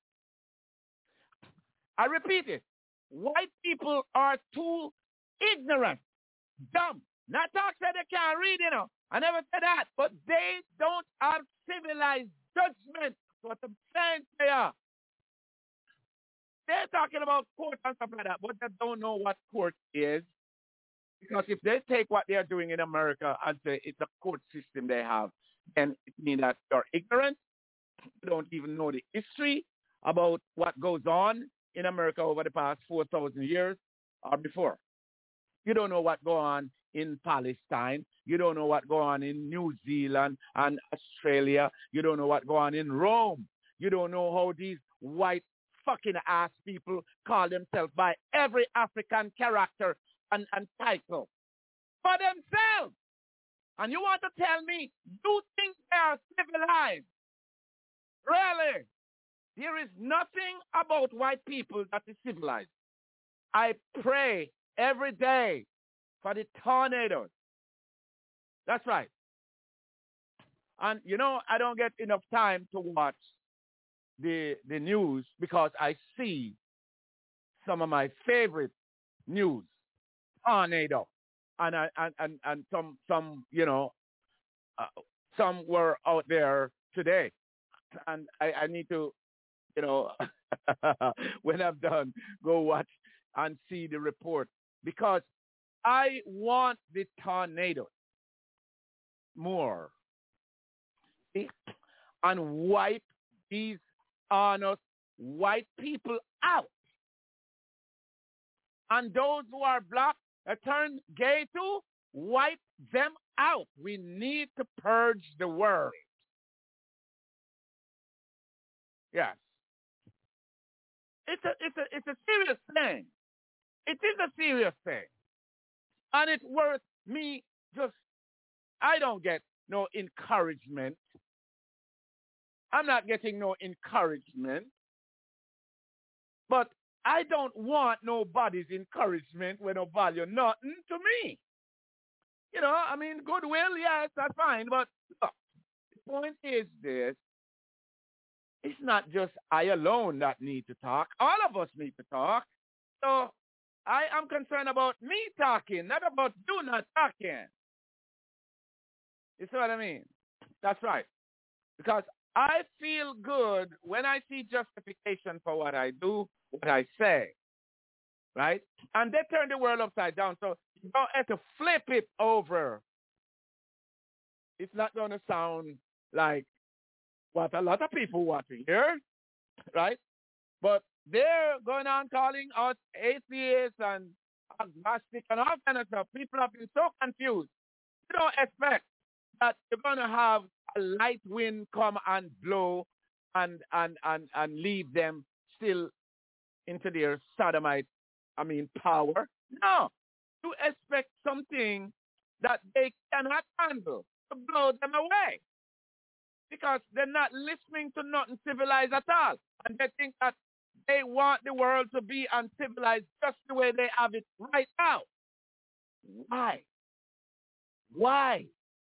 I repeat it. White people are too ignorant, dumb. Not talk that they can't read, you know. I never said that. But they don't have civilized judgment. That's what I'm saying to you. They're talking about court and stuff like that, but they don't know what court is. Because if they take what they're doing in America and say it's a court system they have, then it means that you're ignorant. You don't even know the history about what goes on in America over the past four thousand years or before. You don't know what goes on in Palestine. You don't know what goes on in New Zealand and Australia. You don't know what goes on in Rome. You don't know how these white fucking ass people call themselves by every African character and, and title for themselves. And you want to tell me you think they are civilized? Really? There is nothing about white people that is civilized. I pray every day for the tornadoes. That's right. And, you know, I don't get enough time to watch the the news because I see some of my favorite news, tornado. And, I, and, and, and some, some, you know, uh, some were out there today. And I, I need to, you know, when I'm done, go watch and see the report. Because I want the tornadoes more. See? And wipe these honest white people out. And those who are black, uh, turn gay too, wipe them out. We need to purge the world. Yes. It's a, it's a, it's a serious thing. It is a serious thing. And it's worth me just, I don't get no encouragement. I'm not getting no encouragement. But I don't want nobody's encouragement when no value nothing to me. You know, I mean, goodwill, yes, that's fine. But look, the point is this. It's not just I alone that need to talk. All of us need to talk. So I am concerned about me talking, not about you not talking. You see what I mean? That's right. Because I feel good when I see justification for what I do, what I say. Right? And they turn the world upside down. So you don't have to flip it over. It's not going to sound like what a lot of people want to hear, right? But they're going on calling us atheists and agnostic and all kind of stuff. People have been so confused. You don't expect that you're going to have a light wind come and blow and, and, and, and leave them still into their sodomite, I mean, power. No. You expect something that they cannot handle to blow them away. Because they're not listening to nothing civilized at all. And they think that they want the world to be uncivilized just the way they have it right now. Why? Why?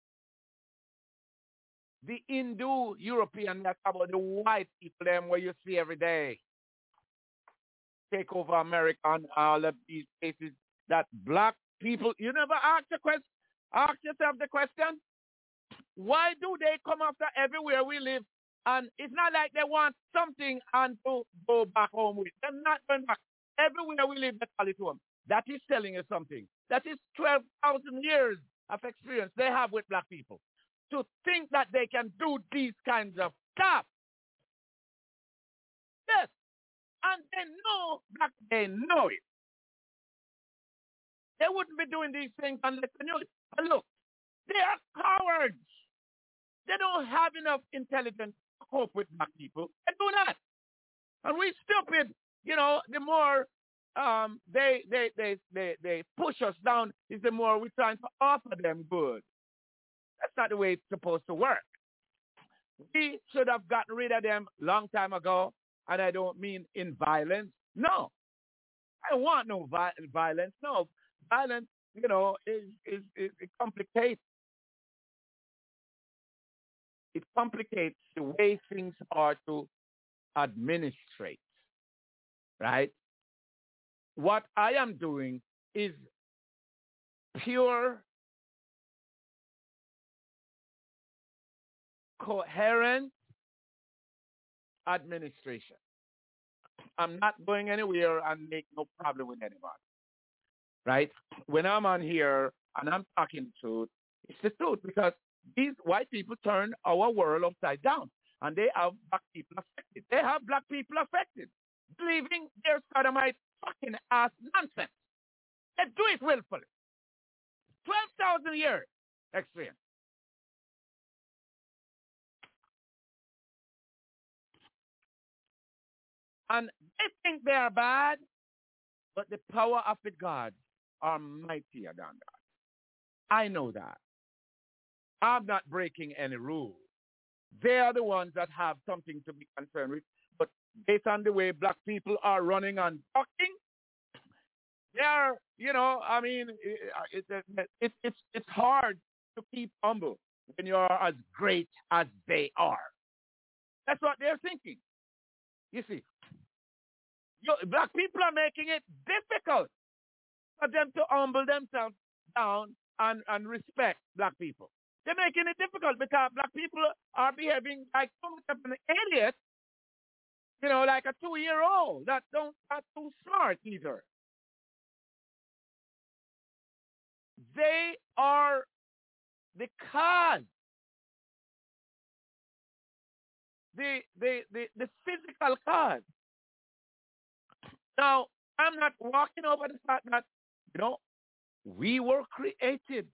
The Hindu European, that's about the white people, them where you see every day, take over America and all of these places that black people, you never ask the question, ask yourself the question, why do they come after everywhere we live? And it's not like they want something and to go back home with. They're not going back. Everywhere we live, they call it home. That is telling you something. That is twelve thousand years of experience they have with black people. to think that they can do these kinds of stuff. Yes. And they know that they know it. They wouldn't be doing these things unless they knew it. But look, they are cowards. They don't have enough intelligence to cope with black people. They do not. And we stupid, you know, the more um, they, they, they, they, they push us down is the more we're trying to offer them good. That's not the way it's supposed to work. We should have gotten rid of them long time ago, and I don't mean in violence. No. I don't want no vi- violence. No. Violence, you know, is, is, is it complicates. It complicates the way things are to administrate, right? What I am doing is pure, coherent administration. I'm not going anywhere and make no problem with anyone, right? When I'm on here and I'm talking the truth, it's the truth because these white people turn our world upside down and they have black people affected. They have black people affected, believing their sodomite fucking ass nonsense. They do it willfully. twelve thousand years experience. And they think they are bad, but the power of the gods are mightier than God. I know that. I'm not breaking any rules. They are the ones that have something to be concerned with. But based on the way black people are running and talking, they are, you know, I mean, it, it, it, it's, it's hard to keep humble when you're as great as they are. That's what they're thinking. You see, you, black people are making it difficult for them to humble themselves down and, and respect black people. They're making it difficult because black people are behaving like so much of an idiot, you know, like a two-year-old that don't not too smart either. They are the cause, the the the, the physical cause. Now, I'm not walking over the fact that, you know, we were created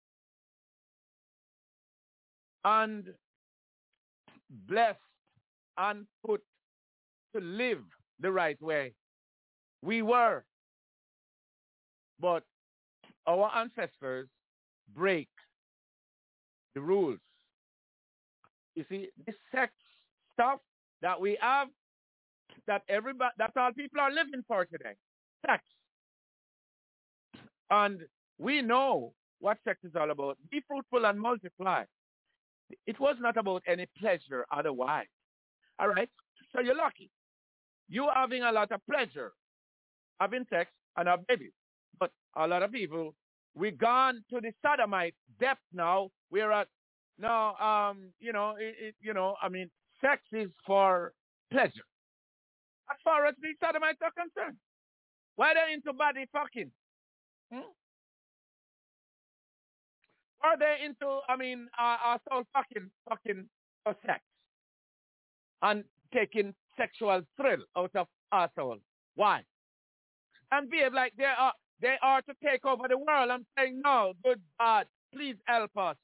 and blessed and put to live the right way. We were. But our ancestors break the rules. You see, this sex stuff that we have, that everybody, that's all people are living for today. Sex. And we know what sex is all about. Be fruitful and multiply. It was not about any pleasure otherwise. All right? So you're lucky. You're having a lot of pleasure having sex and have babies. But a lot of people, we gone to the sodomite depth now. We're at, now, um, you know, it, it, you know, I mean, sex is for pleasure. As far as the sodomites are concerned. Why are they into body fucking? Hmm? Are they into, I mean, uh, uh, soul fucking, fucking for sex? And taking sexual thrill out of our soul. Why? And behave like they are, they are to take over the world. I'm saying, no, good God, please help us.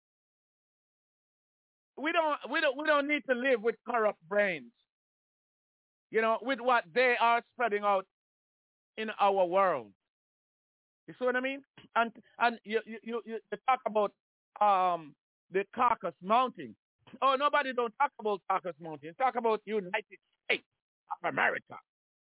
We don't, we don't, we don't need to live with corrupt brains. You know, with what they are spreading out in our world. You see what I mean? And and you you you, you talk about um the Caucasus Mountain. Oh, nobody don't talk about Caucasus Mountain. Talk about United States of America.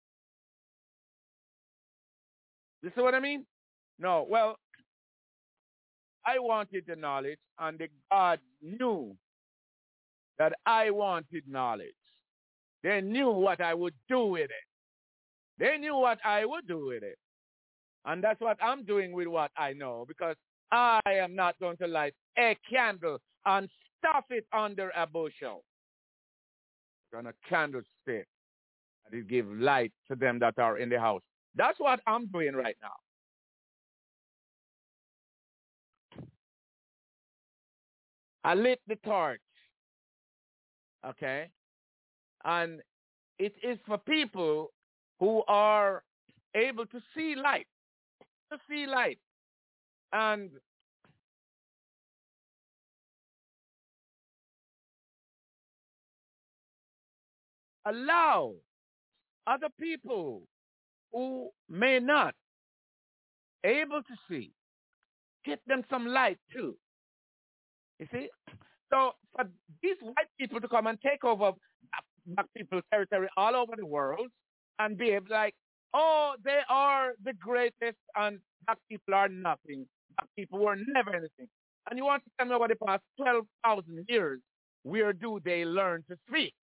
You see what I mean? No. Well, I wanted the knowledge, and the God knew that I wanted knowledge. They knew what I would do with it. They knew what I would do with it. And that's what I'm doing with what I know, because I am not going to light a candle and stuff it under a bushel. On a candlestick that it give light to them that are in the house. That's what I'm doing right now. I lit the torch. Okay? And it is for people who are able to see light, to see light. And allow other people who may not able to see, get them some light too. You see? So for these white people to come and take over black people's territory all over the world and be like, oh, they are the greatest and black people are nothing. Black people were never anything. And you want to tell me over the past twelve thousand years, where do they learn to speak?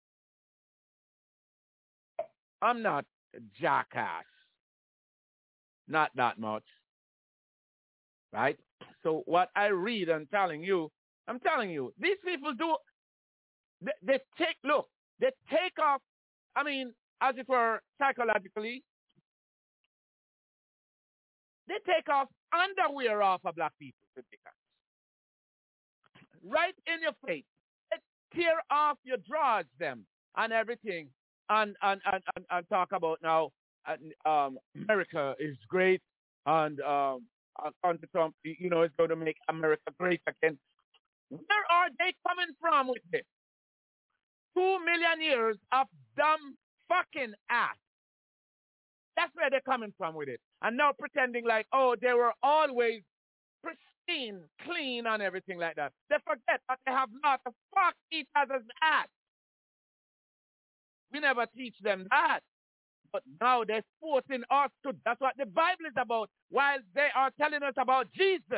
I'm not a jackass. Not that much. Right? So what I read and telling you, I'm telling you, these people do, they, they take, look, they take off, I mean, as it were, psychologically, they take off underwear off of black people. Right in your face. They tear off your drawers, them, and everything, and, and, and, and, and talk about now, um, America is great, and um, Country Trump, you know, is going to make America great again. Where are they coming from with this? Two million years of dumb fucking ass. That's where they're coming from with it. And now pretending like, oh, they were always pristine, clean, and everything like that. They forget that they have not to fuck each other's ass. We never teach them that. But now they're forcing us to. That's what the Bible is about, while they are telling us about Jesus.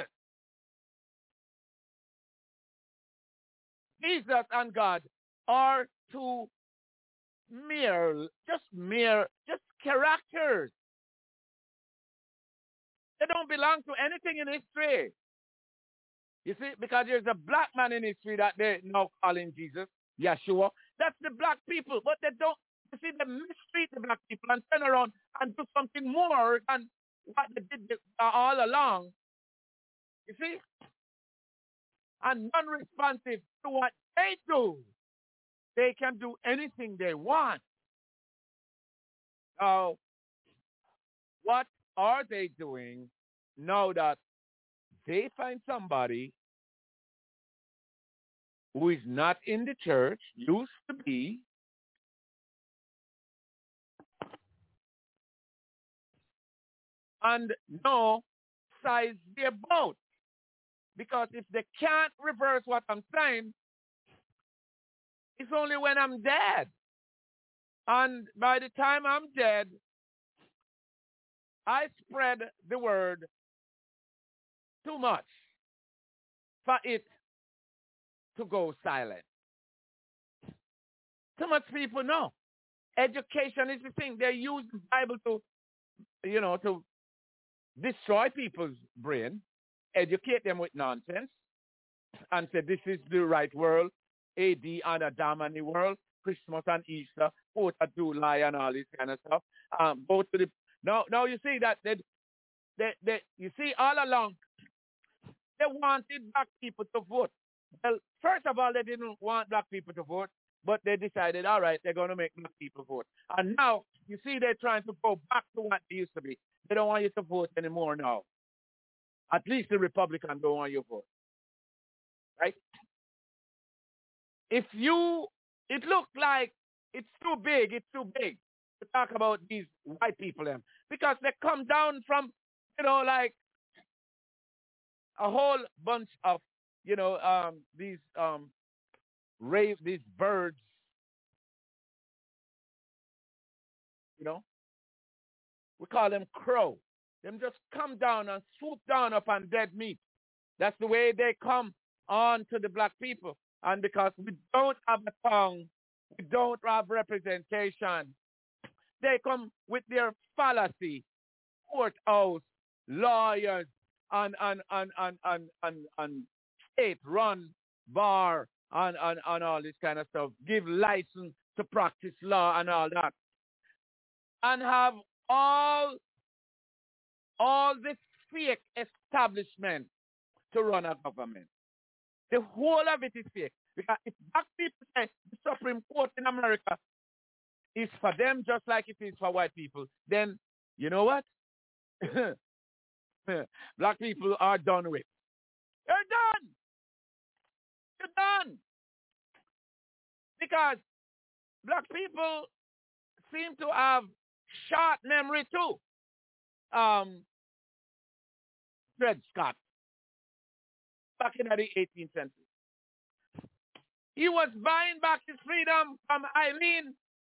Jesus and God are two mere, just mere, just characters. They don't belong to anything in history. You see, because there's a black man in history that they're now calling Jesus, Yeshua. That's the black people, but they don't, you see, they mistreat the black people and turn around and do something more than what they did all along. You see? And non-responsive to what they do. They can do anything they want. So, what are they doing now that they find somebody who is not in the church, used to be, and now size their boat? Because if they can't reverse what I'm saying, it's only when I'm dead. And by the time I'm dead, I spread the word too much for it to go silent. Too much people know. Education is the thing. They use the Bible to, you know, to destroy people's brain, educate them with nonsense, and say this is the right world, A D and Adam and the world, Christmas and Easter, fourth of July and all this kind of stuff. Um, go to the now. Now you see that they, they, they, you see all along they wanted black people to vote. Well, first of all, they didn't want black people to vote, but they decided, all right, they're going to make black people vote. And now you see they're trying to go back to what they used to be. They don't want you to vote anymore now. At least the Republicans don't want you to vote. Right? If you, it looked like it's too big, it's too big to talk about these white people them, because they come down from, you know, like a whole bunch of, you know, um, these um, rave, these birds, you know, we call them crow. Them just come down and swoop down upon dead meat. That's the way they come on to the black people. And because we don't have a tongue, we don't have representation, they come with their fallacy, courthouse, lawyers, and and and and and, and, and state-run bar, and, and, and all this kind of stuff, give license to practice law and all that, and have all all this fake establishment to run a government. The whole of it is fake. Because if black people say the Supreme Court in America is for them just like it is for white people, then you know what? Black people are done with. They're done. They're done. Because black people seem to have short memory too. Um, Dred Scott, back in the eighteenth century. He was buying back his freedom from Eileen.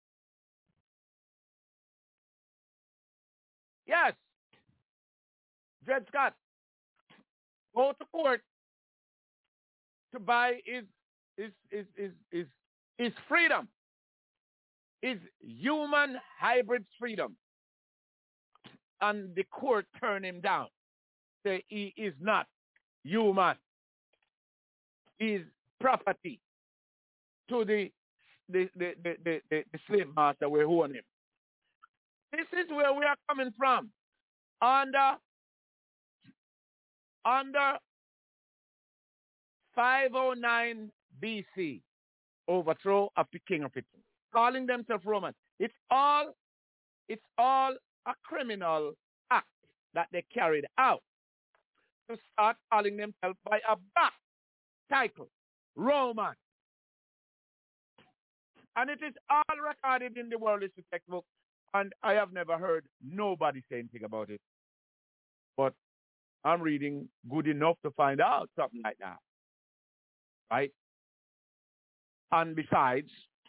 Yes. Dred Scott go to court to buy his his his his his, his freedom. His human hybrid freedom. And the court turned him down. Say he is not human. He is property to the the, the, the, the, the, the slave master we own him. This is where we are coming from. Under, under five oh nine B C, overthrow of the king of Italy, calling themselves Roman. It's all, it's all a criminal act that they carried out to start calling themselves by a back title, Roman. And it is all recorded in the World History textbook, and I have never heard nobody say anything about it. But I'm reading good enough to find out something like that. Right? And besides,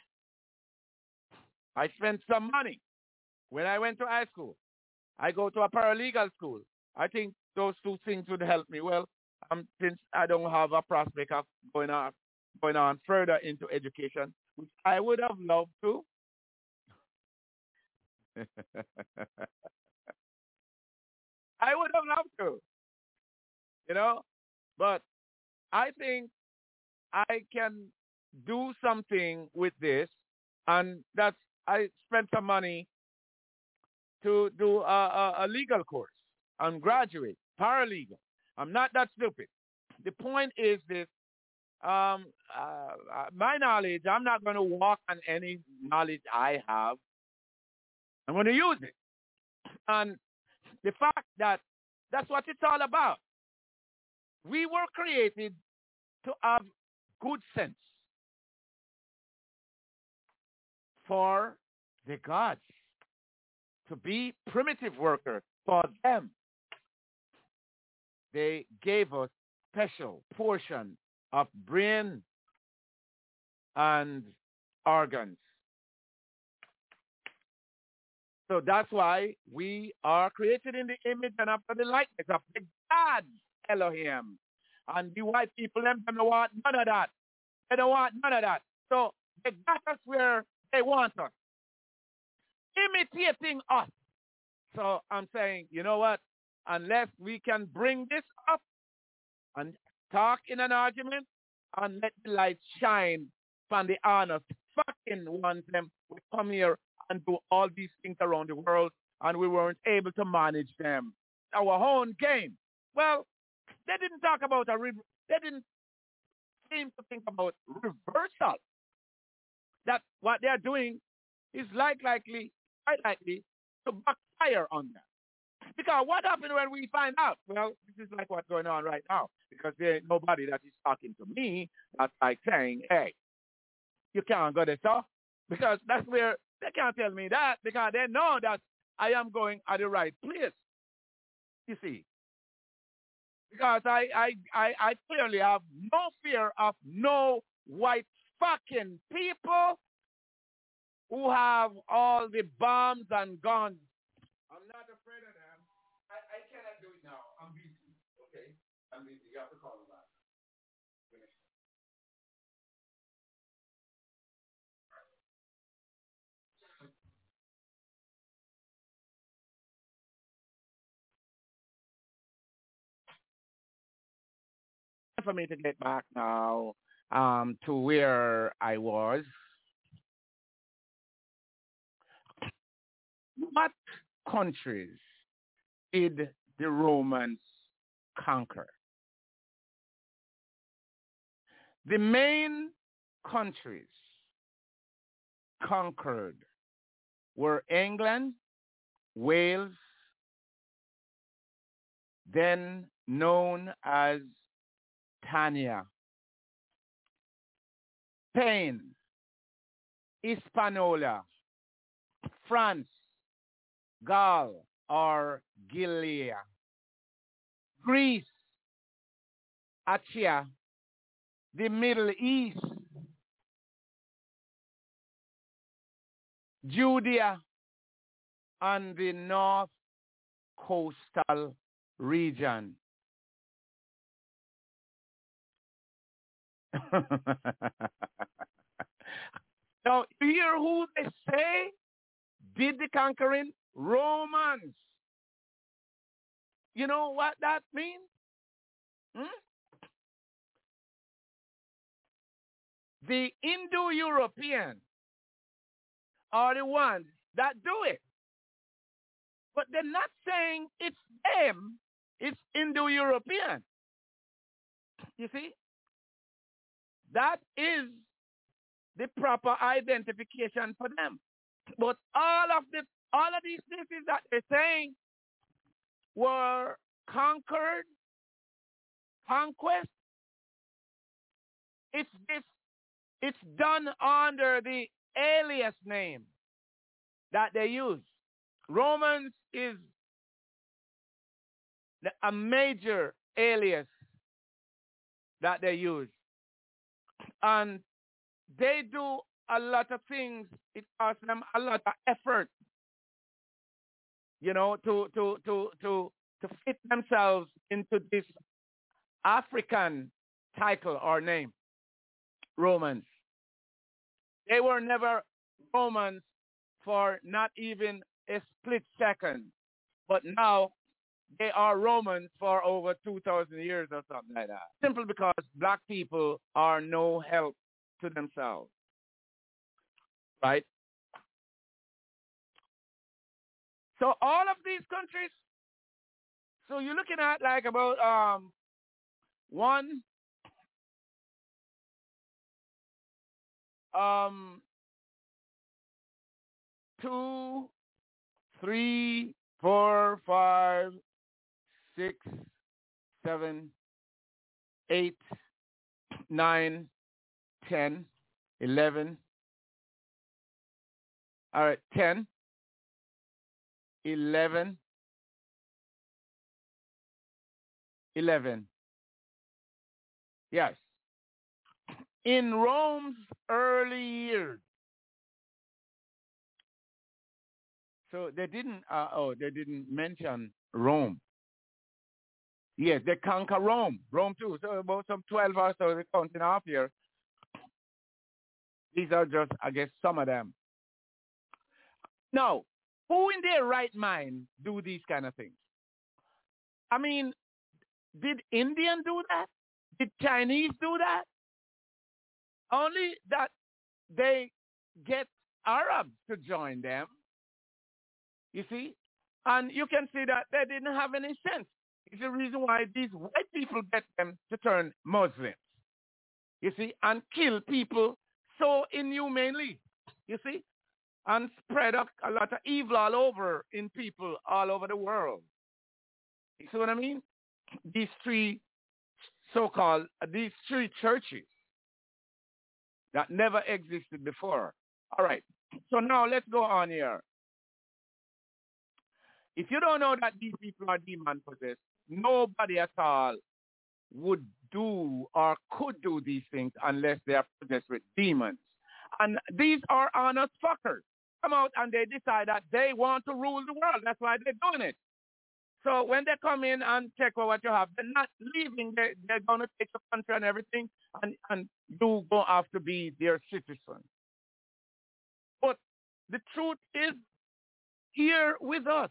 I spent some money when I went to high school. I go to a paralegal school. I think those two things would help me. Well, um, since I don't have a prospect of going on, going on further into education, which I would have loved to. I would have loved to, you know, but I think I can do something with this, and that's, I spent some money to do a, a, a legal course and graduate, paralegal. I'm not that stupid. The point is this, um, uh, my knowledge, I'm not going to walk on any knowledge I have. I'm going to use it. And the fact that that's what it's all about. We were created to have good sense for the gods, to be primitive workers for them. They gave us special portion of brain and organs. So that's why we are created in the image and after the likeness of the God Elohim. And the white people, them don't want none of that. They don't want none of that. So they got us where they want us. Imitating us. So I'm saying, you know what? Unless we can bring this up and talk in an argument and let the light shine from the honest fucking ones them we come here and do all these things around the world and we weren't able to manage them. Our own game. Well, they didn't talk about a re- they didn't seem to think about reversal. That what they're doing is like likely, quite likely to backfire on them. Because what happened when we find out? Well, this is like what's going on right now. Because there ain't nobody that is talking to me that's like saying, hey, you can't go there, sir. Because that's where they can't tell me that because they know that I am going at the right place. You see. Because I, I, I, I clearly have no fear of no white fucking people who have all the bombs and guns. I'm not afraid of them. I, I cannot do it now. I'm busy. Okay? I'm busy. You have to call me back. Finish. For me to get back now um, to where I was. What countries did the Romans conquer? The main countries conquered were England, Wales, then known as Tania, Spain, Hispaniola, France, Gaul or Gilead, Greece, Achaia, the Middle East, Judea, and the North Coastal region. Now, you hear who they say did the conquering? Romans. You know what that means? Hmm? The Indo-European are the ones that do it. But they're not saying it's them, it's Indo-European. You see? That is the proper identification for them. But all of the all of these places that they're saying were conquered, conquest, it's this it's done under the alias name that they use. Romans is the, a major alias that they use. And they do a lot of things. It costs them a lot of effort, you know, to to to to to fit themselves into this African title or name, Romans. They were never Romans for not even a split second, but now they are Romans for over two thousand years or something like that. Simply because black people are no help to themselves. Right? So all of these countries, so you're looking at like about um one um two, three, four, five, six, seven, eight, nine, ten, eleven. All right, ten, eleven, eleven. Yes. In Rome's early years, so they didn't, uh, oh, they didn't mention Rome. Yes, they conquer Rome, Rome too. So about some twelve or so they're counting off here. These are just, I guess, some of them. Now, who in their right mind do these kind of things? I mean, did Indian do that? Did Chinese do that? Only that they get Arabs to join them, you see? And you can see that they didn't have any sense. It's the reason why these white people get them to turn Muslims, you see, and kill people so inhumanely, you see, and spread up a lot of evil all over in people all over the world. You see what I mean? These three so-called, these three churches that never existed before. All right, so now let's go on here. If you don't know that these people are demon-possessed, nobody at all would do or could do these things unless they are possessed with demons. And these are honest fuckers. Come out and they decide that they want to rule the world. That's why they're doing it. So when they come in and check out what you have, they're not leaving. They, they're going to take the country and everything, and, and you go have to be their citizen. But the truth is here with us.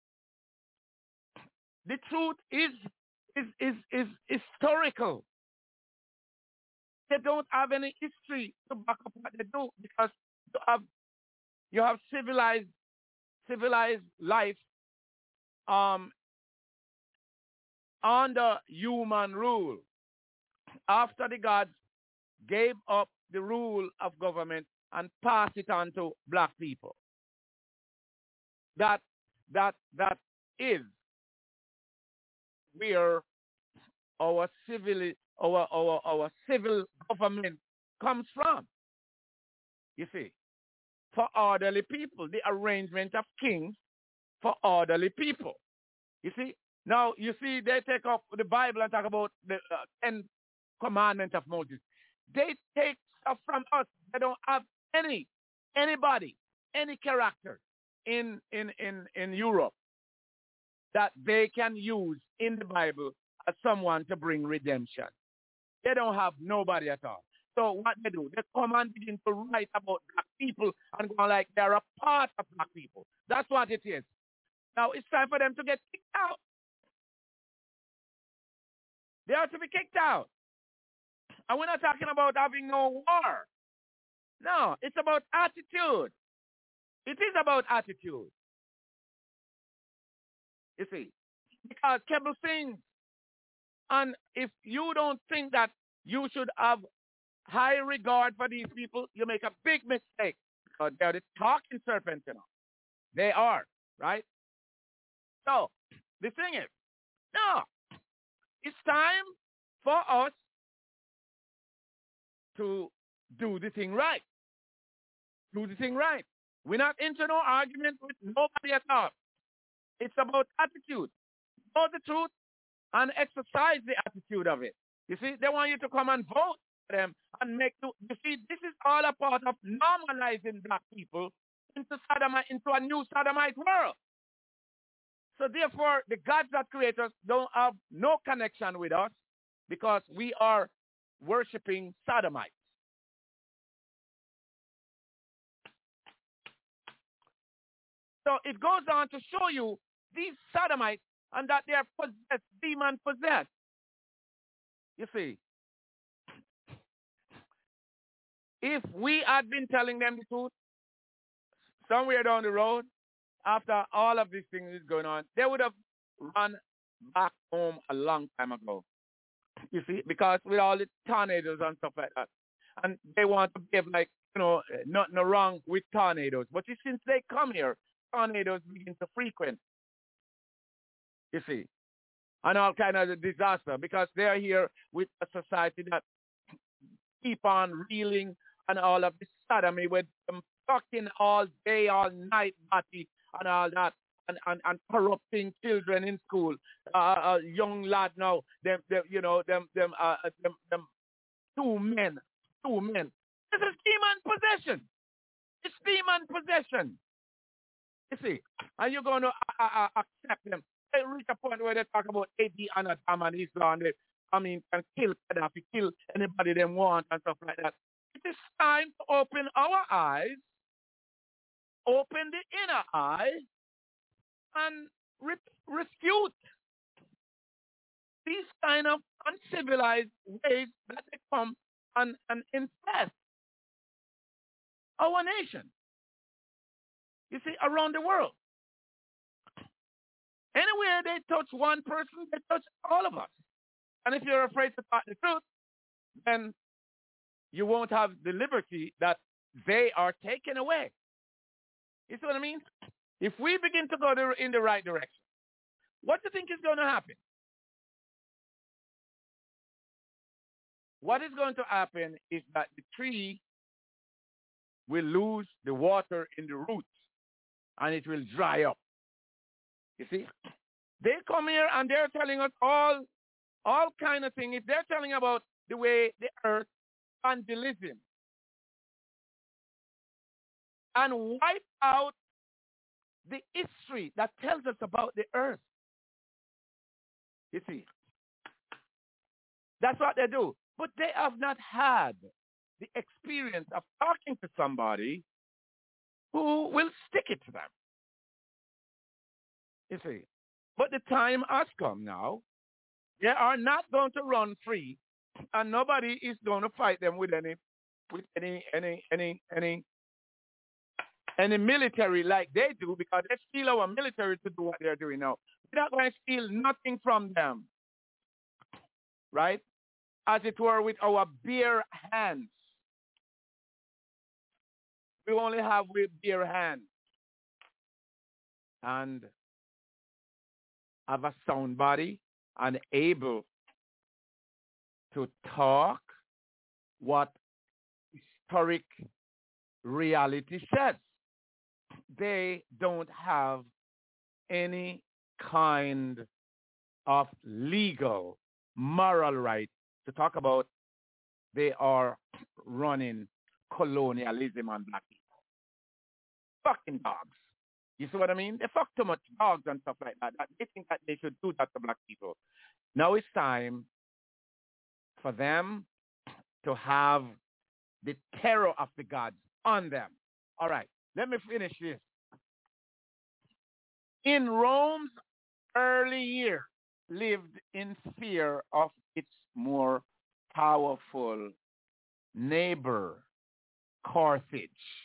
The truth is is is is historical. They don't have any history to back up what they do because you have you have civilized civilized life um under human rule. After the gods, gave up the rule of government and passed it on to black people. That that that is where our civil our our our civil government comes from. You see, for orderly people, the arrangement of kings for orderly people. You see, now you see they take up the Bible and talk about the uh, ten commandments of Moses. They take stuff from us. They don't have any anybody, any character in in in in Europe that they can use in the Bible as someone to bring redemption. They don't have nobody at all. So what they do, they come and begin to write about black people and go like they're a part of black people. That's what it is. Now it's time for them to get kicked out. They are to be kicked out. And we're not talking about having no war. No, it's about attitude. It is about attitude. You see, because Keble sings, and if you don't think that you should have high regard for these people, you make a big mistake. Because they're the talking serpents, you know. They are, right? So, the thing is, no, it's time for us to do the thing right. Do the thing right. We're not into no argument with nobody at all. It's about attitude. Know the truth and exercise the attitude of it. You see, they want you to come and vote for them and make you. You see, this is all a part of normalizing black people into Sodomite, into a new sodomite world. So therefore, the gods that create us don't have no connection with us because we are worshiping sodomites. So it goes on to show you these sodomites and that they are possessed, demon possessed. You see, if we had been telling them the truth somewhere down the road, after all of these things is going on, they would have run back home a long time ago. You see, because with all the tornadoes and stuff like that, and they want to give like, you know, nothing wrong with tornadoes. But since they come here, tornadoes begin to frequent. You see, and all kind of disaster because they are here with a society that keep on reeling and all of this sodomy with them fucking all day, all night, body and all that, and, and, and corrupting children in school. Uh, a young lad now, them, them you know, them, them, uh, them, them, two men, two men. This is demon possession. It's demon possession. You see, and you're going to uh, uh, accept them. They reach a point where they talk about A D Anadam and Islam. They, I mean, can kill Gaddafi, kill anybody they want and stuff like that. It is time to open our eyes, open the inner eye, and re- refute these kind of uncivilized ways that they come and, and infest our nation. You see, around the world. Anywhere they touch one person, they touch all of us. And if you're afraid to talk the truth, then you won't have the liberty that they are taking away. You see what I mean? If we begin to go the, in the right direction, what do you think is going to happen? What is going to happen is that the tree will lose the water in the roots and it will dry up. You see? They come here and they're telling us all all kind of things. If they're telling about the way the earth vandalism and wipe out the history that tells us about the earth. You see? That's what they do. But they have not had the experience of talking to somebody who will stick it to them. You see? But the time has come now. They are not going to run free, and nobody is going to fight them with any, with any, any, any, any, any military like they do, because they steal our military to do what they're doing now. We're not going to steal nothing from them, right? as it were, with our bare hands. We only have with bare hands. And have a sound body and able to talk what historic reality says. They don't have any kind of legal, moral right to talk about. They are running colonialism on black people. Fucking dogs. You see what I mean? They fuck too much dogs and stuff like that. They think that they should do that to black people. Now it's time for them to have the terror of the gods on them. All right, let me finish this. In Rome's early years, lived in fear of its more powerful neighbor, Carthage.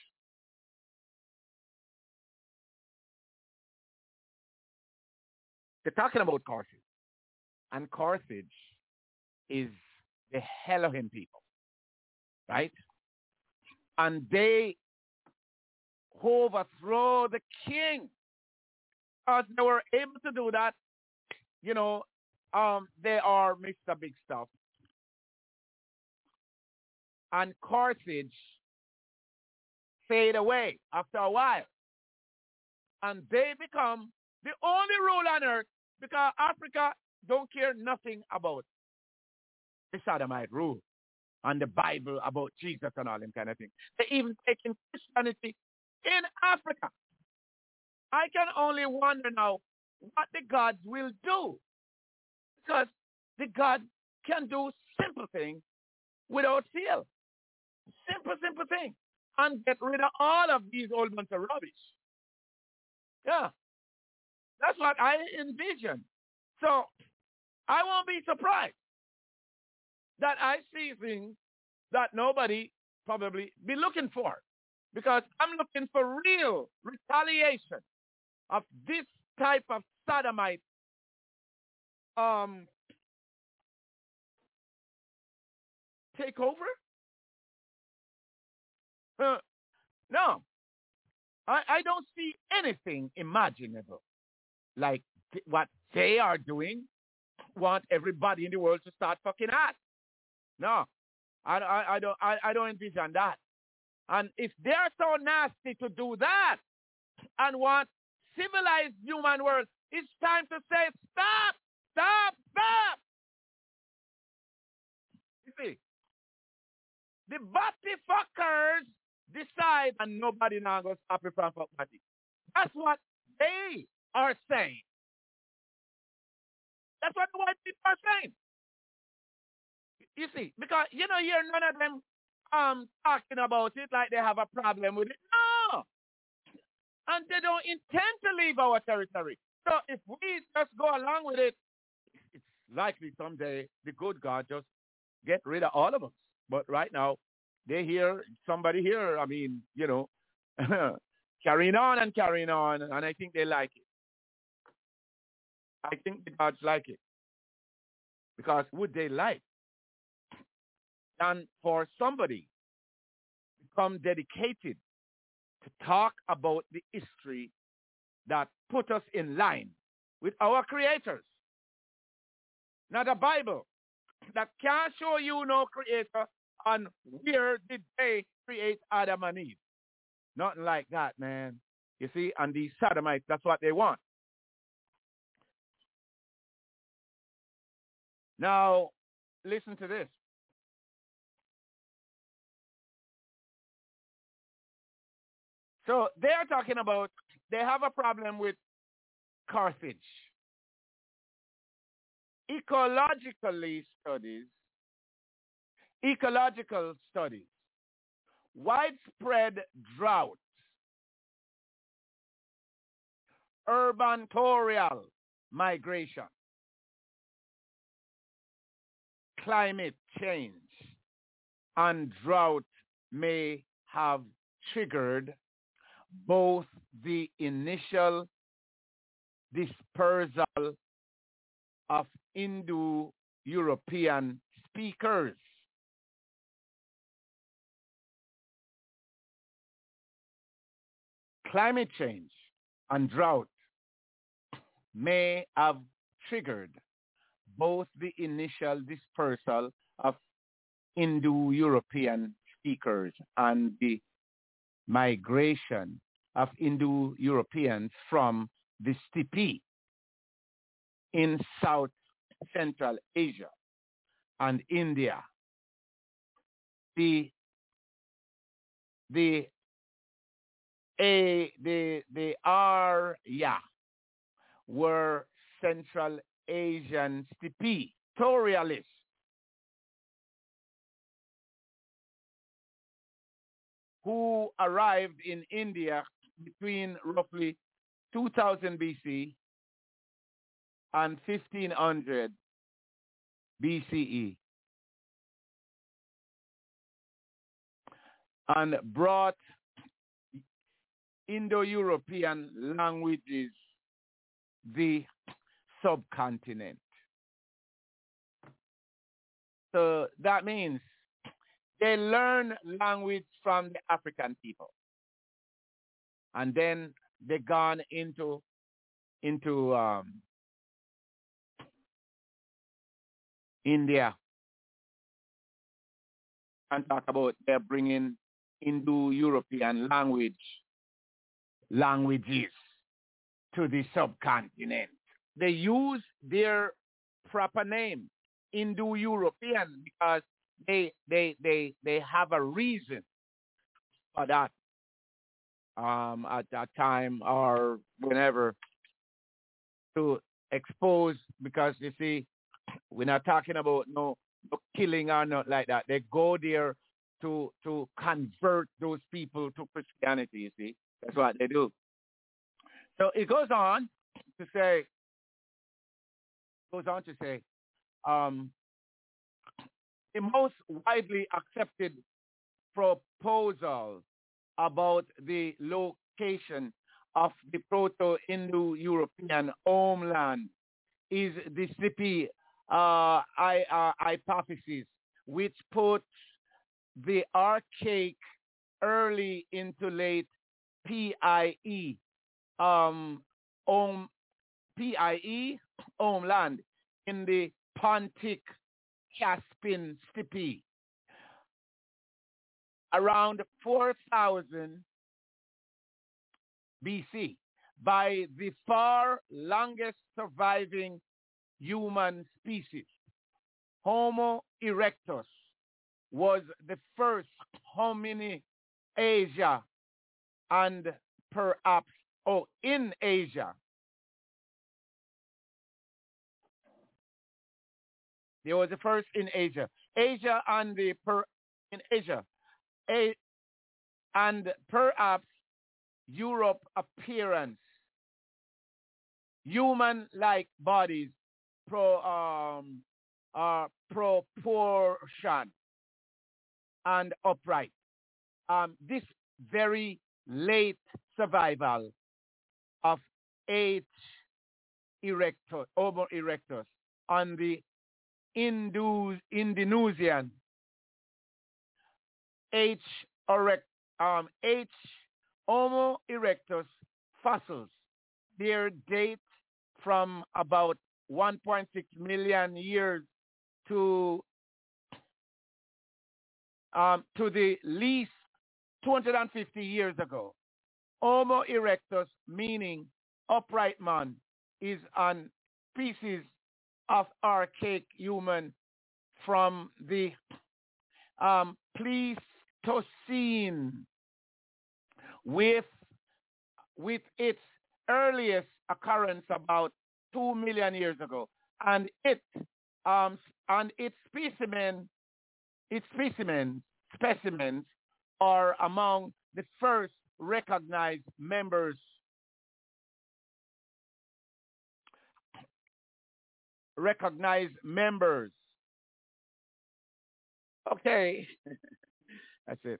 They're talking about Carthage. And Carthage is the Elohim people, right? And they overthrow the king. Because they were able to do that, you know, um, they are Mister Big Stuff. And Carthage fade away after a while. And they become the only rule on earth because Africa don't care nothing about the Sodomite rule and the Bible about Jesus and all them kind of things. They even taking Christianity in Africa. I can only wonder now what the gods will do. Because the God can do simple things without fear. Simple, simple thing. And get rid of all of these old bunch of rubbish. Yeah. That's what I envision. So I won't be surprised that I see things that nobody probably be looking for. Because I'm looking for real retaliation of this type of sodomite um, takeover. Uh, no, I, I don't see anything imaginable like th- what they are doing. Want everybody in the world to start fucking ass. No, I, I, I don't I, I don't envision that. And if they're so nasty to do that and want civilized human world, it's time to say stop, stop, stop. You see, the batty fuckers decide and nobody now going to stop it from fuck batty. That's what they are saying. That's what the white people are saying. You see, because you know, you're none of them um talking about it like they have a problem with it. No. And they don't intend to leave our territory. So if we just go along with it, it's likely someday the good God just get rid of all of us. But right now, they hear somebody here, I mean, you know, carrying on and carrying on, and I think they like it. I think the gods like it. Because would they like than for somebody to become dedicated to talk about the history that put us in line with our creators? Not a Bible that can't show you no creator and where did they create Adam and Eve. Nothing like that, man. You see, and these sodomites, that's what they want. Now, listen to this. So they are talking about, they have a problem with Carthage. Ecologically studies, ecological studies, widespread drought, urban-torial migration, climate change, and drought may have triggered both the initial dispersal of Indo-European speakers. Climate change and drought may have triggered both the initial dispersal of Indo-European speakers and the migration of Indo-Europeans from the steppe in South Central Asia and India. The the a the the Arya were Central Asian steppe territorialists who arrived in India between roughly two thousand B C and fifteen hundred B C E and brought Indo-European languages the subcontinent. So that means they learn language from the African people. And then they gone into, into um, India and talk about they're bringing Indo-European language, languages to the subcontinent. They use their proper name, Indo-European, because they they they they have a reason for that um, at that time or whenever to expose, because you see, we're not talking about no, no killing or not like that. They go there to to convert those people to Christianity, you see. That's what they do. So it goes on to say, goes on to say, um, the most widely accepted proposal about the location of the Proto-Indo-European homeland is the steppe uh, I, uh, hypothesis, which puts the archaic early into late P I E, um, home, P I E, homeland in the Pontic Caspian steppe around four thousand B C by the far longest surviving human species. Homo erectus was the first hominin Asia and perhaps, oh, in Asia. There was the first in Asia. Asia and the, per, in Asia. A, and perhaps Europe appearance. Human-like bodies, pro, um, uh, proportion and upright. Um, this very late survival of H. erectus, Homo erectus, on the Indus, Indonesian H. erect, um, H. Homo erectus fossils. Their date from about one point six million years to um, to the least two hundred fifty years ago. Homo erectus, meaning upright man, is an species of archaic human from the um, Pleistocene, with with its earliest occurrence about two million years ago, and it um, and its specimen its specimens specimens are among the first recognized members recognized members. Okay, that's it.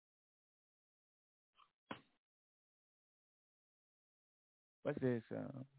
What's this? Uh,